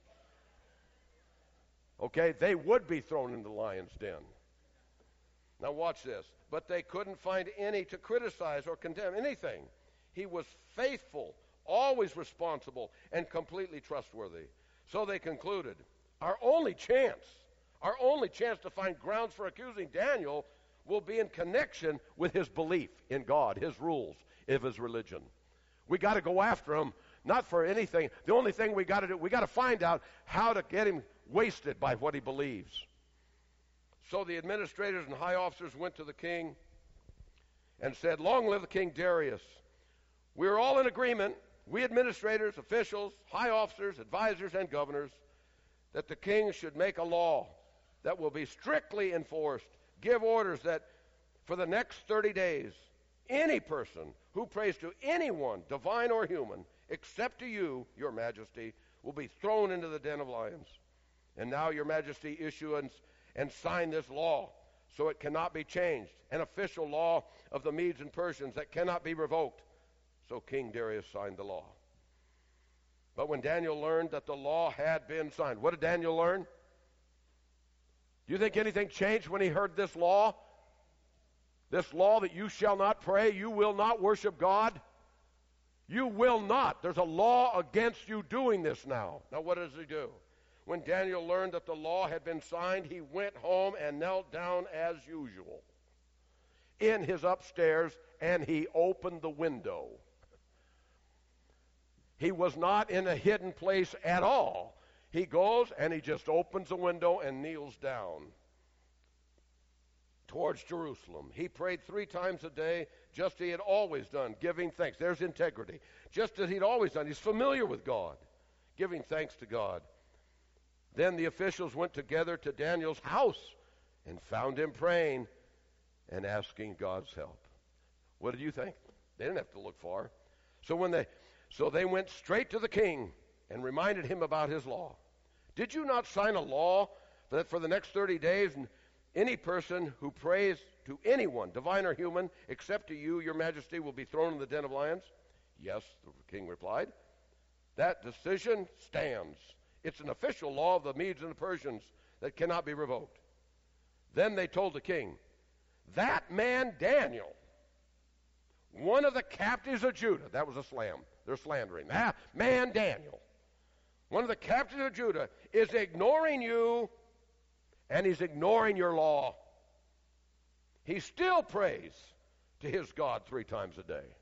Okay, they would be thrown into the lion's den. Now watch this. But they couldn't find any to criticize or condemn anything. He was faithful, always responsible, and completely trustworthy. So they concluded, our only chance, our only chance to find grounds for accusing Daniel will be in connection with his belief in God, his rules of his religion. We got to go after him, not for anything. The only thing we got to do, we got to find out how to get him wasted by what he believes. So the administrators and high officers went to the king and said, long live the King Darius. We're all in agreement, we administrators, officials, high officers, advisors, and governors, that the king should make a law that will be strictly enforced. Give orders that for the next thirty days, any person who prays to anyone, divine or human, except to you, your majesty, will be thrown into the den of lions. And now, your majesty, issue and, and sign this law so it cannot be changed, an official law of the Medes and Persians that cannot be revoked. So King Darius signed the law. But when Daniel learned that the law had been signed, what did Daniel learn? Do you think anything changed when he heard this law? This law that you shall not pray, you will not worship God? You will not. There's a law against you doing this now. Now what does he do? When Daniel learned that the law had been signed, he went home and knelt down as usual in his upstairs, and he opened the window. He was not in a hidden place at all. He goes and he just opens the window and kneels down towards Jerusalem. He prayed three times a day, just as he had always done, giving thanks. There's integrity. Just as he'd always done. He's familiar with God, giving thanks to God. Then the officials went together to Daniel's house and found him praying and asking God's help. What did you think? They didn't have to look far. So when they so they went straight to the king and reminded him about his law. Did you not sign a law that for the next thirty days any person who prays to anyone, divine or human, except to you, your majesty, will be thrown in the den of lions? Yes, the king replied. That decision stands. It's an official law of the Medes and the Persians that cannot be revoked. Then they told the king, that man Daniel, one of the captives of Judah, that was a slam, they're slandering, that man Daniel, one of the captives of Judah, is ignoring you, and he's ignoring your law. He still prays to his God three times a day.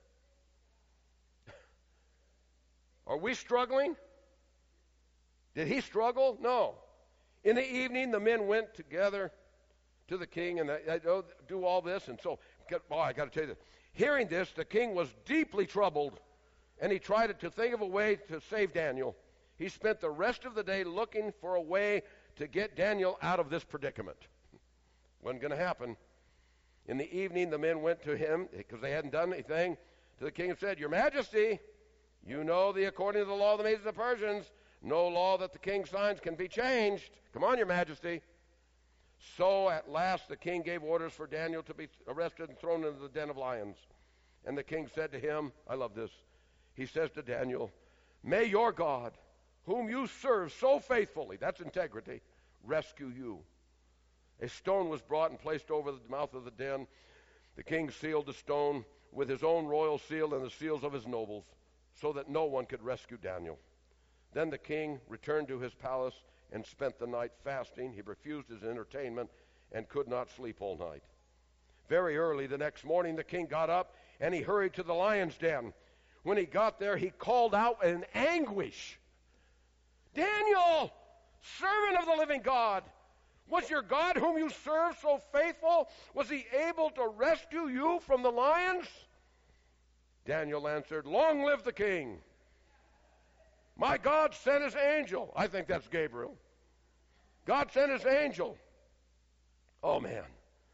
Are we struggling? Did he struggle? No. In the evening, the men went together to the king, and they, they do all this. And so, oh, I got to tell you this. Hearing this, the king was deeply troubled, and he tried to think of a way to save Daniel. He spent the rest of the day looking for a way to get Daniel out of this predicament. Wasn't going to happen. In the evening, the men went to him, because they hadn't done anything, to the king and said, Your Majesty, you know the according to the law of the Medes and the Persians, no law that the king signs can be changed. Come on, Your Majesty. So at last the king gave orders for Daniel to be arrested and thrown into the den of lions. And the king said to him, I love this, he says to Daniel, May your God, whom you serve so faithfully, that's integrity, rescue you. A stone was brought and placed over the mouth of the den. The king sealed the stone with his own royal seal and the seals of his nobles, so that no one could rescue Daniel. Then the king returned to his palace and spent the night fasting. He refused his entertainment and could not sleep all night. Very early the next morning, the king got up and he hurried to the lion's den. When he got there, he called out in anguish, Daniel, servant of the living God, was your God whom you serve so faithful? Was he able to rescue you from the lions? Daniel answered, Long live the king. My God sent his angel. I think that's Gabriel. God sent his angel. Oh, man.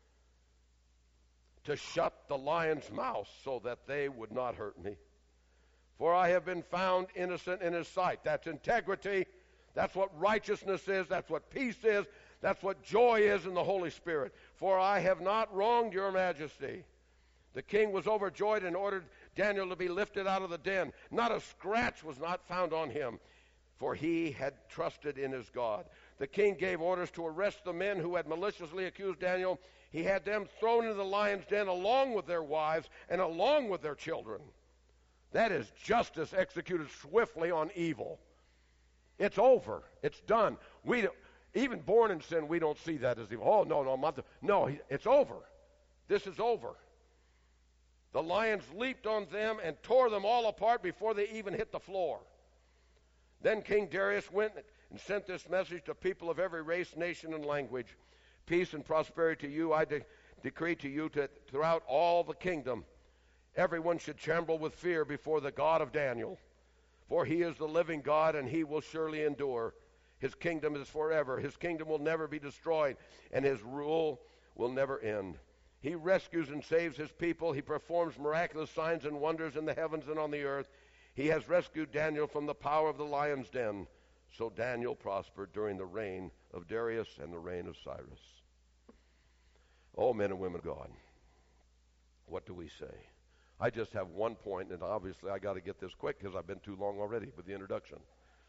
To shut the lion's mouth so that they would not hurt me. For I have been found innocent in his sight. That's integrity. That's what righteousness is. That's what peace is. That's what joy is in the Holy Spirit. For I have not wronged your majesty. The king was overjoyed and ordered Daniel to be lifted out of the den. Not a scratch was not found on him, for he had trusted in his God. The king gave orders to arrest the men who had maliciously accused Daniel. He had them thrown into the lion's den along with their wives and along with their children. That is justice executed swiftly on evil. It's over. It's done. We don't, even born in sin, we don't see that as evil. Oh, no, no, mother. No, it's over. This is over. The lions leaped on them and tore them all apart before they even hit the floor. Then King Darius went and sent this message to people of every race, nation, and language. Peace and prosperity to you. I de- decree to you to, throughout all the kingdom, everyone should tremble with fear before the God of Daniel. For he is the living God, and he will surely endure. His kingdom is forever. His kingdom will never be destroyed, and his rule will never end. He rescues and saves his people. He performs miraculous signs and wonders in the heavens and on the earth. He has rescued Daniel from the power of the lion's den. So Daniel prospered during the reign of Darius and the reign of Cyrus. Oh, men and women of God, what do we say? I just have one point, and obviously I got to get this quick because I've been too long already with the introduction.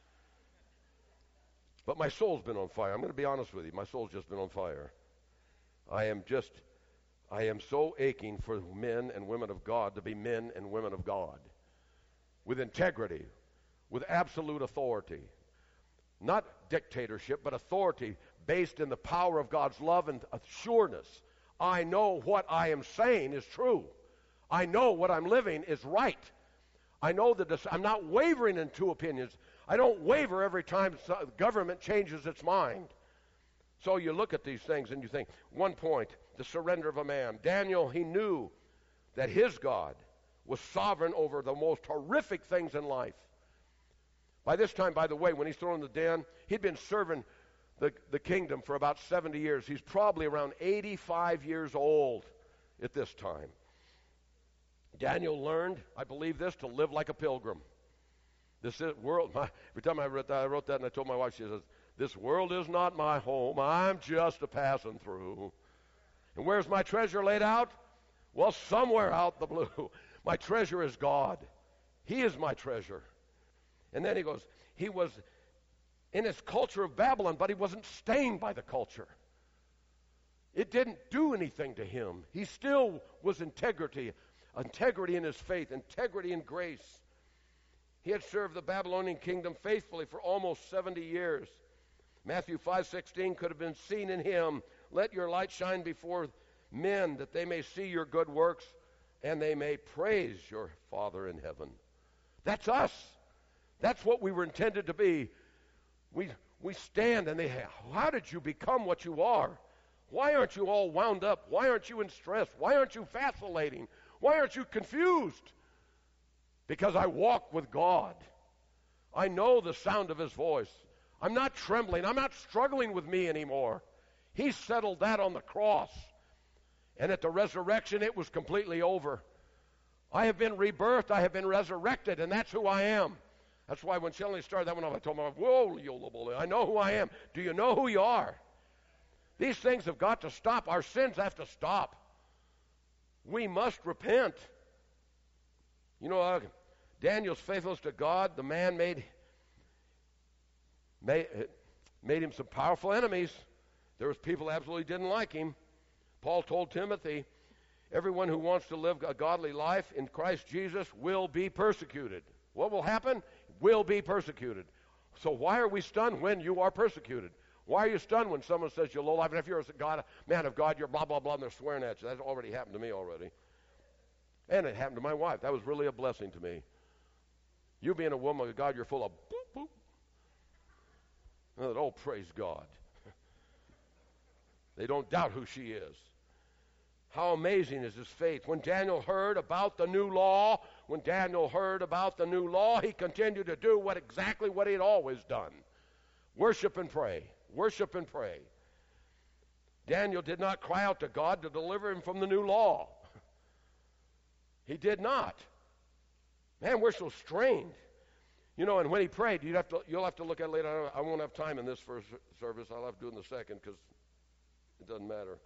But my soul's been on fire. I'm going to be honest with you. My soul's just been on fire. I am just, I am so aching for men and women of God to be men and women of God with integrity, with absolute authority. Not dictatorship, but authority based in the power of God's love and sureness. I know what I am saying is true. I know what I'm living is right. I know that I'm not wavering in two opinions. I don't waver every time the government changes its mind. So you look at these things and you think, one point, the surrender of a man. Daniel, he knew that his God was sovereign over the most horrific things in life. By this time, by the way, when he's thrown in the den, he'd been serving the, the kingdom for about seventy years. He's probably around eighty-five years old at this time. Daniel learned, I believe this, to live like a pilgrim. This is world. My, every time I wrote that, I wrote that, and I told my wife, she says, "This world is not my home. I'm just a passing through." And where's my treasure laid out? Well, somewhere out the blue. My treasure is God. He is my treasure. And then he goes, he was in his culture of Babylon, but he wasn't stained by the culture. It didn't do anything to him. He still was integrity, integrity in his faith, integrity in grace. He had served the Babylonian kingdom faithfully for almost seventy years. Matthew five sixteen could have been seen in him. Let your light shine before men that they may see your good works and they may praise your Father in heaven. That's us. That's what we were intended to be. We we stand and they, how did you become what you are? Why aren't you all wound up? Why aren't you in stress? Why aren't you vacillating? Why aren't you confused? Because I walk with God. I know the sound of his voice. I'm not trembling. I'm not struggling with me anymore. He settled that on the cross. And at the resurrection, it was completely over. I have been rebirthed. I have been resurrected, and that's who I am. That's why when Shelley started that one off, I told my wife, whoa, I know who I am. Do you know who you are? These things have got to stop. Our sins have to stop. We must repent. You know, uh, Daniel's faithfulness to God, the man made, made, made him some powerful enemies. There was people who absolutely didn't like him. Paul told Timothy, everyone who wants to live a godly life in Christ Jesus will be persecuted. What will happen? Will be persecuted. So why are we stunned when you are persecuted? Why are you stunned when someone says you're low life? And if you're a God, man of God, you're blah, blah, blah, and they're swearing at you. That's already happened to me already. And it happened to my wife. That was really a blessing to me. You being a woman of God, you're full of boop, boop. And oh, praise God. They don't doubt who she is. How amazing is his faith. When Daniel heard about the new law, when Daniel heard about the new law, he continued to do what exactly what he had always done. Worship and pray. Worship and pray. Daniel did not cry out to God to deliver him from the new law. He did not. Man, we're so strained. You know, and when he prayed, you'd have to, you'll have to look at it later. I won't have time in this first service. I'll have to do it in the second because it doesn't matter.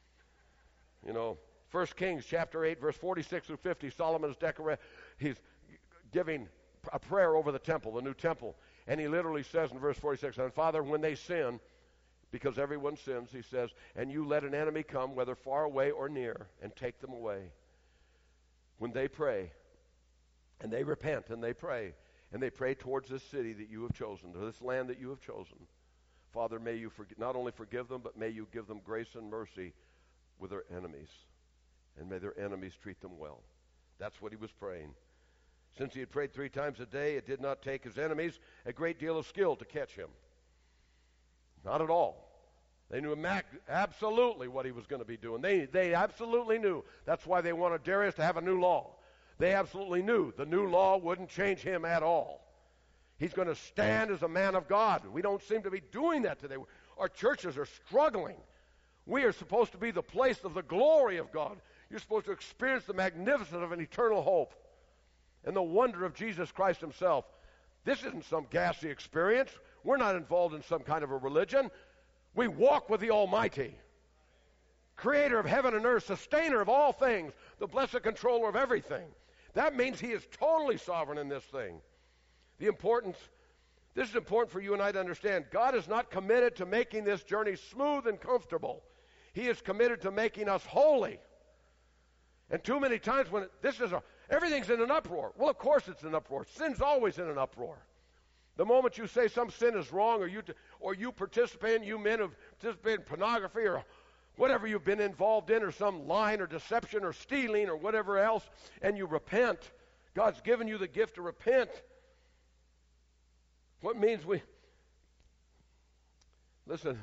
You know, First Kings chapter eight, verse forty-six through fifty, Solomon is decora- he's giving a prayer over the temple, the new temple. And he literally says in verse forty-six, and Father, when they sin, because everyone sins, he says, and you let an enemy come, whether far away or near, and take them away. When they pray, and they repent, and they pray, and they pray towards this city that you have chosen, to this land that you have chosen, Father, may you forg- not only forgive them, but may you give them grace and mercy with their enemies, and may their enemies treat them well. That's what he was praying. Since he had prayed three times a day, it did not take his enemies a great deal of skill to catch him. Not at all. They knew absolutely what he was going to be doing. They, they absolutely knew. That's why they wanted Darius to have a new law. They absolutely knew the new law wouldn't change him at all. He's going to stand as a man of God. We don't seem to be doing that today. Our churches are struggling. We are supposed to be the place of the glory of God. You're supposed to experience the magnificence of an eternal hope and the wonder of Jesus Christ himself. This isn't some gassy experience. We're not involved in some kind of a religion. We walk with the Almighty, creator of heaven and earth, sustainer of all things, the blessed controller of everything. That means he is totally sovereign in this thing. The importance, this is important for you and I to understand. God is not committed to making this journey smooth and comfortable. He is committed to making us holy. And too many times when it, this is a, everything's in an uproar. Well, of course it's an uproar. Sin's always in an uproar. The moment you say some sin is wrong, or you or you participate, you men have participated in pornography or whatever you've been involved in, or some lying or deception or stealing or whatever else, and you repent, God's given you the gift to repent. What means we, listen,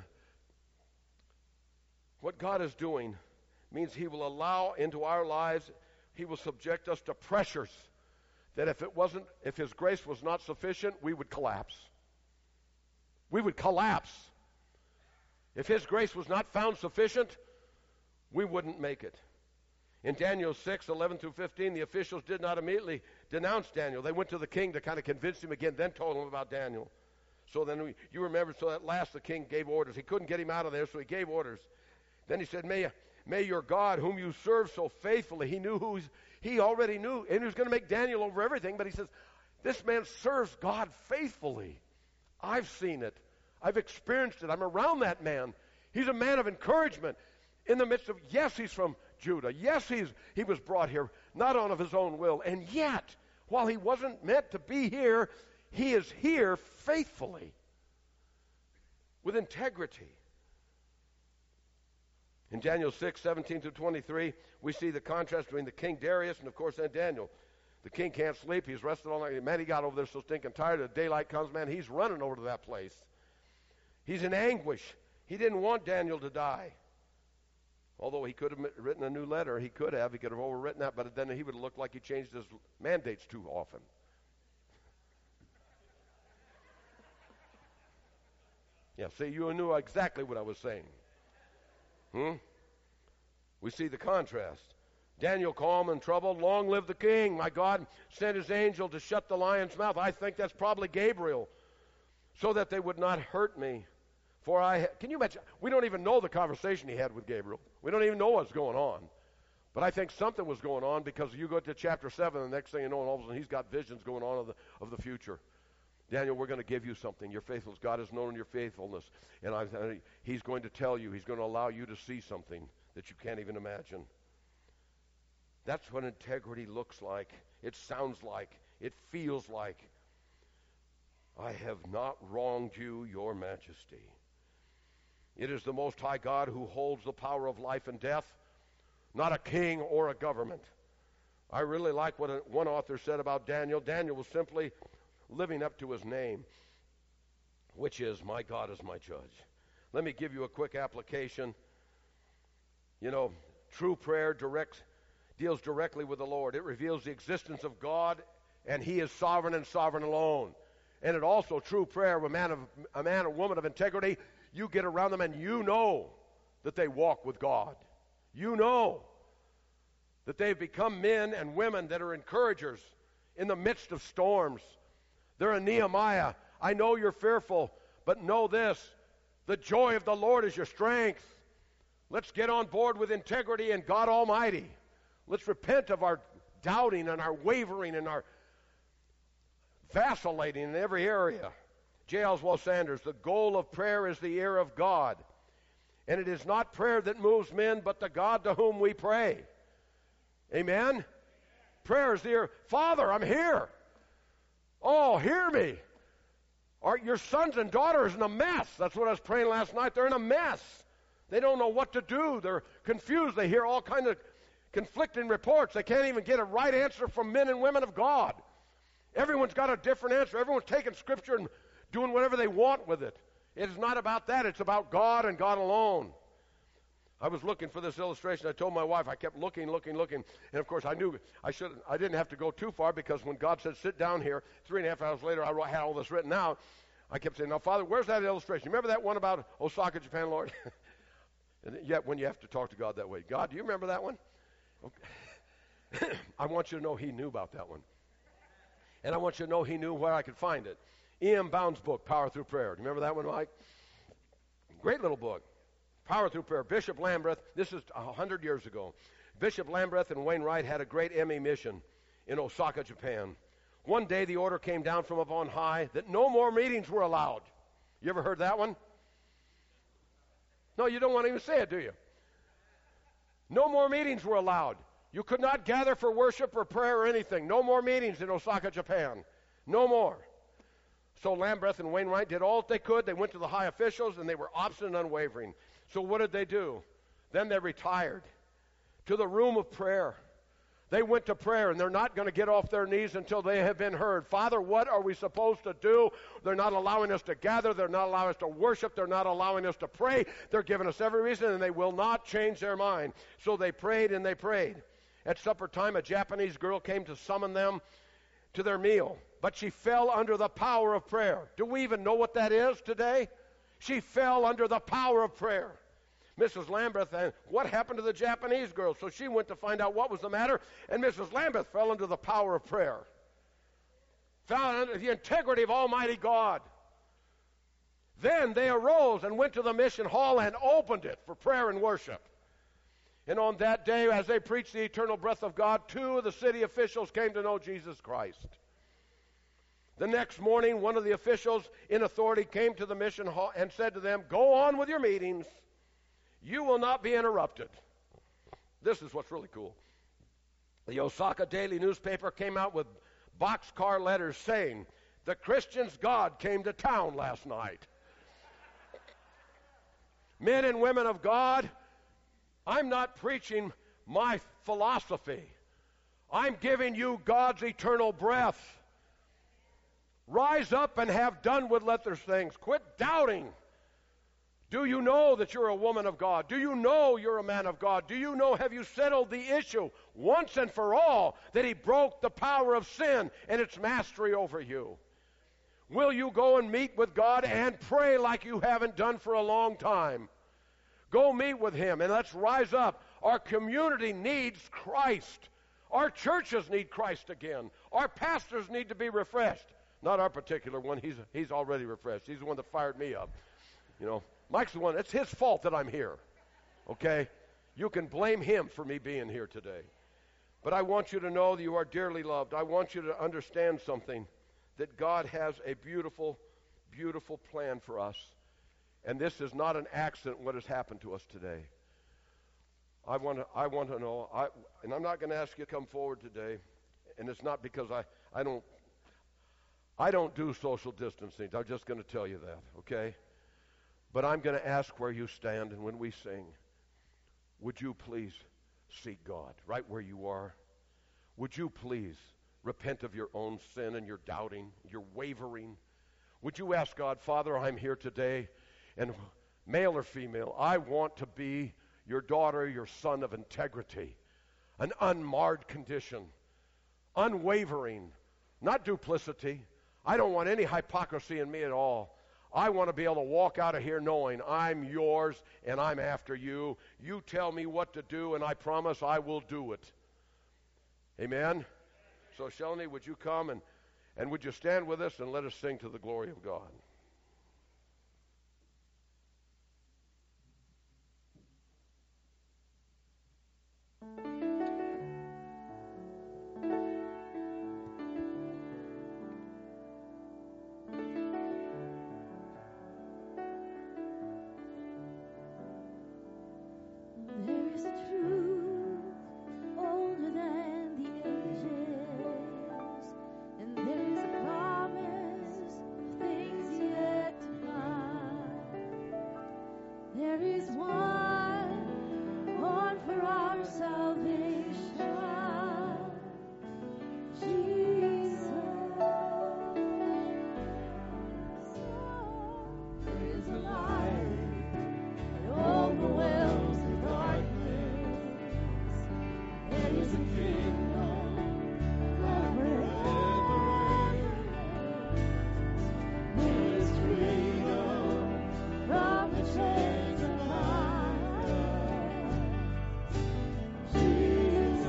what God is doing means he will allow into our lives, he will subject us to pressures that if it wasn't, if his grace was not sufficient, we would collapse. We would collapse. If his grace was not found sufficient, we wouldn't make it. In Daniel six, eleven through fifteen, the officials did not immediately denounce Daniel. They went to the king to kind of convince him again, then told him about Daniel. So then we, you remember, so at last the king gave orders. He couldn't get him out of there, so he gave orders. Then he said, may, may your God, whom you serve so faithfully, he knew who he's, he already knew, and he was going to make Daniel over everything, but he says, this man serves God faithfully. I've seen it. I've experienced it. I'm around that man. He's a man of encouragement in the midst of, yes, he's from Judah. Yes, he's, he was brought here, not on of his own will. And yet, while he wasn't meant to be here, he is here faithfully, with integrity. In Daniel six, seventeen through twenty-three, we see the contrast between the king Darius and, of course, and Daniel. The king can't sleep. He's rested all night. Man, he got over there so stinking tired. The daylight comes, man, he's running over to that place. He's in anguish. He didn't want Daniel to die. Although he could have written a new letter. He could have. He could have overwritten that, but then he would have looked like he changed his mandates too often. Yeah, see, you knew exactly what I was saying. Hmm? We see the contrast. Daniel, calm and troubled, long live the king. My God sent his angel to shut the lion's mouth. I think that's probably Gabriel, so that they would not hurt me. For I, ha- can you imagine? We don't even know the conversation he had with Gabriel. We don't even know what's going on. But I think something was going on, because you go to chapter seven, and the next thing you know, and all of a sudden he's got visions going on of the, of the future. Daniel, we're going to give you something. Your faithfulness. God has known your faithfulness. And I, he's going to tell you, he's going to allow you to see something that you can't even imagine. That's what integrity looks like. It sounds like. It feels like. I have not wronged you, your majesty. It is the Most High God who holds the power of life and death, not a king or a government. I really like what a, one author said about Daniel. Daniel was simply living up to his name, which is, my God is my judge. Let me give you a quick application. You know, true prayer directs, deals directly with the Lord. It reveals the existence of God, and He is sovereign and sovereign alone. And it also, true prayer, a man, of, a man or woman of integrity, you get around them and you know that they walk with God. You know that they've become men and women that are encouragers in the midst of storms. They're a Nehemiah. I know you're fearful, but know this, the joy of the Lord is your strength. Let's get on board with integrity and God Almighty. Let's repent of our doubting and our wavering and our vacillating in every area. J. Oswald Sanders, the goal of prayer is the ear of God. And it is not prayer that moves men, but the God to whom we pray. Amen? Prayer is the ear. Father, I'm here. Oh, hear me. Our, your sons and daughters in a mess. That's what I was praying last night. They're in a mess. They don't know what to do. They're confused. They hear all kinds of conflicting reports. They can't even get a right answer from men and women of God. Everyone's got a different answer. Everyone's taking Scripture and doing whatever they want with it. It's not about that. It's about God and God alone. I was looking for this illustration. I told my wife, I kept looking, looking, looking. And, of course, I knew I shouldn't. I didn't have to go too far because when God said, sit down here, three and a half hours later, I had all this written out. I kept saying, now, Father, where's that illustration? Remember that one about Osaka, Japan, Lord? And yet, when you have to talk to God that way, God, do you remember that one? Okay. I want you to know He knew about that one. And I want you to know He knew where I could find it. E M Bound's book, Power Through Prayer. Do you remember that one, Mike? Great little book. Power Through Prayer. Bishop Lambreth, this is one hundred years ago. Bishop Lambreth and Wainwright had a great M E mission in Osaka, Japan. One day the order came down from up on high that no more meetings were allowed. You ever heard that one? No, you don't want to even say it, do you? No more meetings were allowed. You could not gather for worship or prayer or anything. No more meetings in Osaka, Japan. No more. So Lambreth and Wainwright did all that they could. They went to the high officials, and they were obstinate and unwavering. So what did they do? Then they retired to the room of prayer. They went to prayer, and they're not going to get off their knees until they have been heard. Father, what are we supposed to do? They're not allowing us to gather. They're not allowing us to worship. They're not allowing us to pray. They're giving us every reason, and they will not change their mind. So they prayed and they prayed. At supper time, a Japanese girl came to summon them to their meal, but she fell under the power of prayer. Do we even know what that is today? She fell under the power of prayer. Missus Lambreth, and what happened to the Japanese girl? So she went to find out what was the matter, and Missus Lambreth fell under the power of prayer. Fell under the integrity of Almighty God. Then they arose and went to the mission hall and opened it for prayer and worship. And on that day, as they preached the eternal breath of God, two of the city officials came to know Jesus Christ. The next morning, one of the officials in authority came to the mission hall and said to them, go on with your meetings. You will not be interrupted. This is what's really cool. The Osaka Daily newspaper came out with boxcar letters saying, the Christian's God came to town last night. Men and women of God, I'm not preaching my philosophy. I'm giving you God's eternal breath. Rise up and have done with lesser things. Quit doubting. Do you know that you're a woman of God? Do you know you're a man of God? Do you know, have you settled the issue once and for all that He broke the power of sin and its mastery over you? Will you go and meet with God and pray like you haven't done for a long time? Go meet with Him and let's rise up. Our community needs Christ. Our churches need Christ again. Our pastors need to be refreshed. Not our particular one. He's, he's already refreshed. He's the one that fired me up. You know, Mike's the one. It's his fault that I'm here. Okay? You can blame him for me being here today. But I want you to know that you are dearly loved. I want you to understand something, that God has a beautiful, beautiful plan for us. And this is not an accident what has happened to us today. I want to I want to know, I, and I'm not going to ask you to come forward today, and it's not because I, I don't I don't do social distancing. I'm just going to tell you that, okay? But I'm going to ask where you stand, and when we sing, would you please seek God right where you are? Would you please repent of your own sin and your doubting, your wavering? Would you ask God, Father, I'm here today, and male or female, I want to be your daughter, your son of integrity, an unmarred condition, unwavering, not duplicity. I don't want any hypocrisy in me at all. I want to be able to walk out of here knowing I'm yours and I'm after you. You tell me what to do, and I promise I will do it. Amen? So, Shelny, would you come and, and would you stand with us and let us sing to the glory of God? There is truth older than the ages, and there is a promise of things yet to come. There is one born for our salvation, Jesus. There is a light that overwhelms the darkness. There is a kingdom that forever reigns. There is freedom from the chains of bondage. Jesus,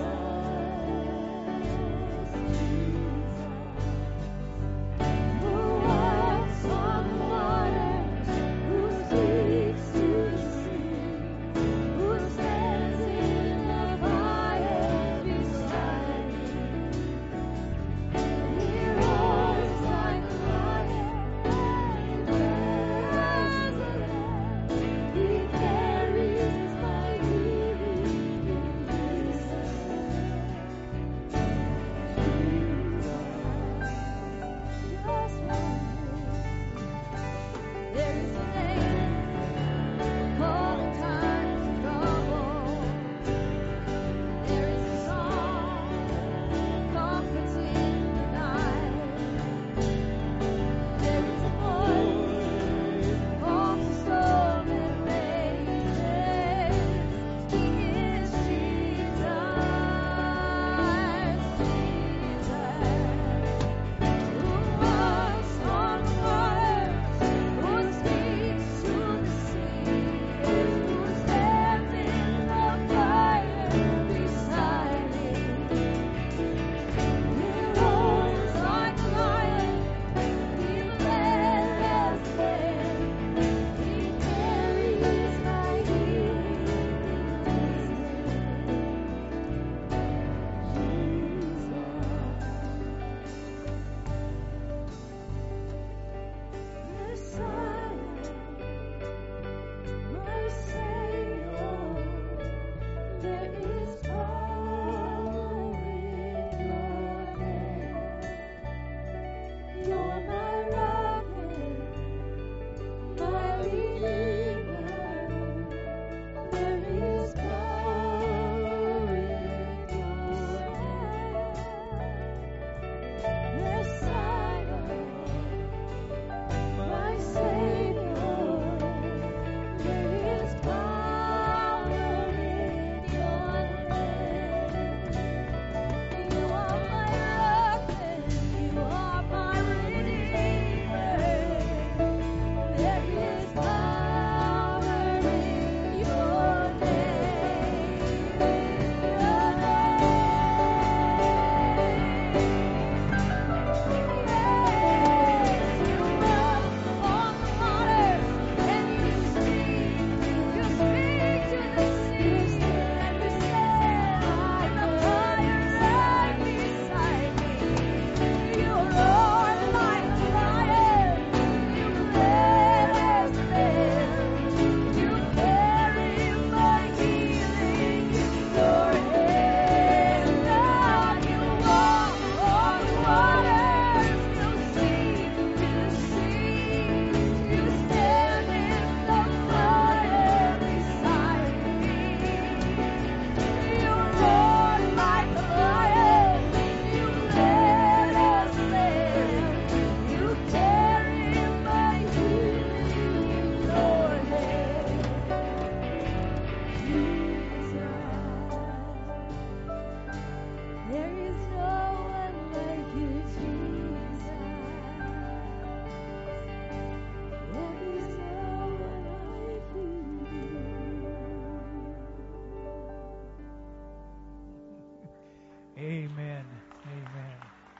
Jesus, who walks on the waters, who speaks to the sea, who stands in the fire beside There is no one like you, Jesus. There is no one like you. Amen. Amen.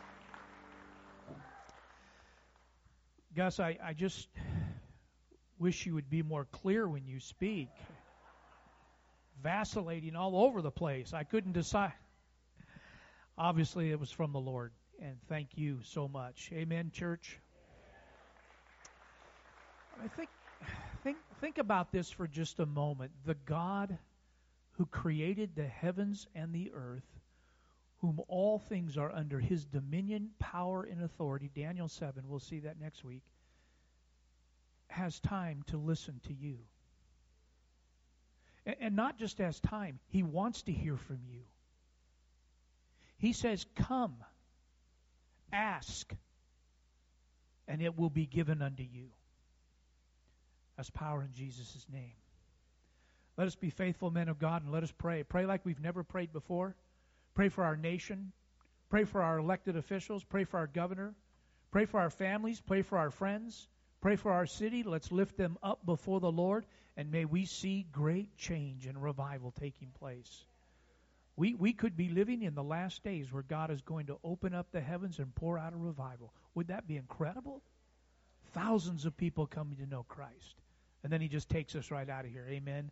Gus, I, I just wish you would be more clear when you speak. Vacillating all over the place. I couldn't decide. Obviously, it was from the Lord, and thank you so much. Amen, church. I think, think, think about this for just a moment. The God who created the heavens and the earth, whom all things are under his dominion, power, and authority, Daniel seven, we'll see that next week, has time to listen to you. And, and not just has time, he wants to hear from you. He says, come, ask, and it will be given unto you. That's power in Jesus' name. Let us be faithful men of God, and let us pray. Pray like we've never prayed before. Pray for our nation. Pray for our elected officials. Pray for our governor. Pray for our families. Pray for our friends. Pray for our city. Let's lift them up before the Lord, and may we see great change and revival taking place. We we could be living in the last days where God is going to open up the heavens and pour out a revival. Would that be incredible? Thousands of people coming to know Christ. And then he just takes us right out of here. Amen.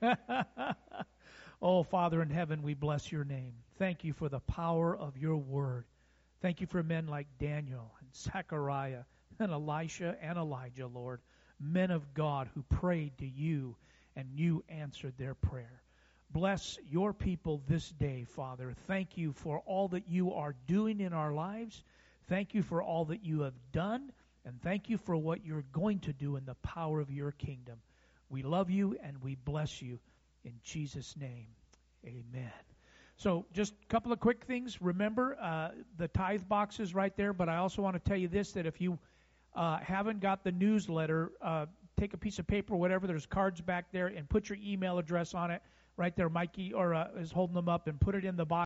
Oh, Father in heaven, we bless your name. Thank you for the power of your word. Thank you for men like Daniel and Zechariah and Elisha and Elijah, Lord. Men of God who prayed to you and you answered their prayer. Bless your people this day, Father. Thank you for all that you are doing in our lives. Thank you for all that you have done. And thank you for what you're going to do in the power of your kingdom. We love you and we bless you in Jesus' name. Amen. So just a couple of quick things. Remember, uh, the tithe box is right there, but I also want to tell you this, that if you uh, haven't got the newsletter, uh, take a piece of paper or whatever, there's cards back there, and put your email address on it right there. Mikey or uh, is holding them up, and put it in the box.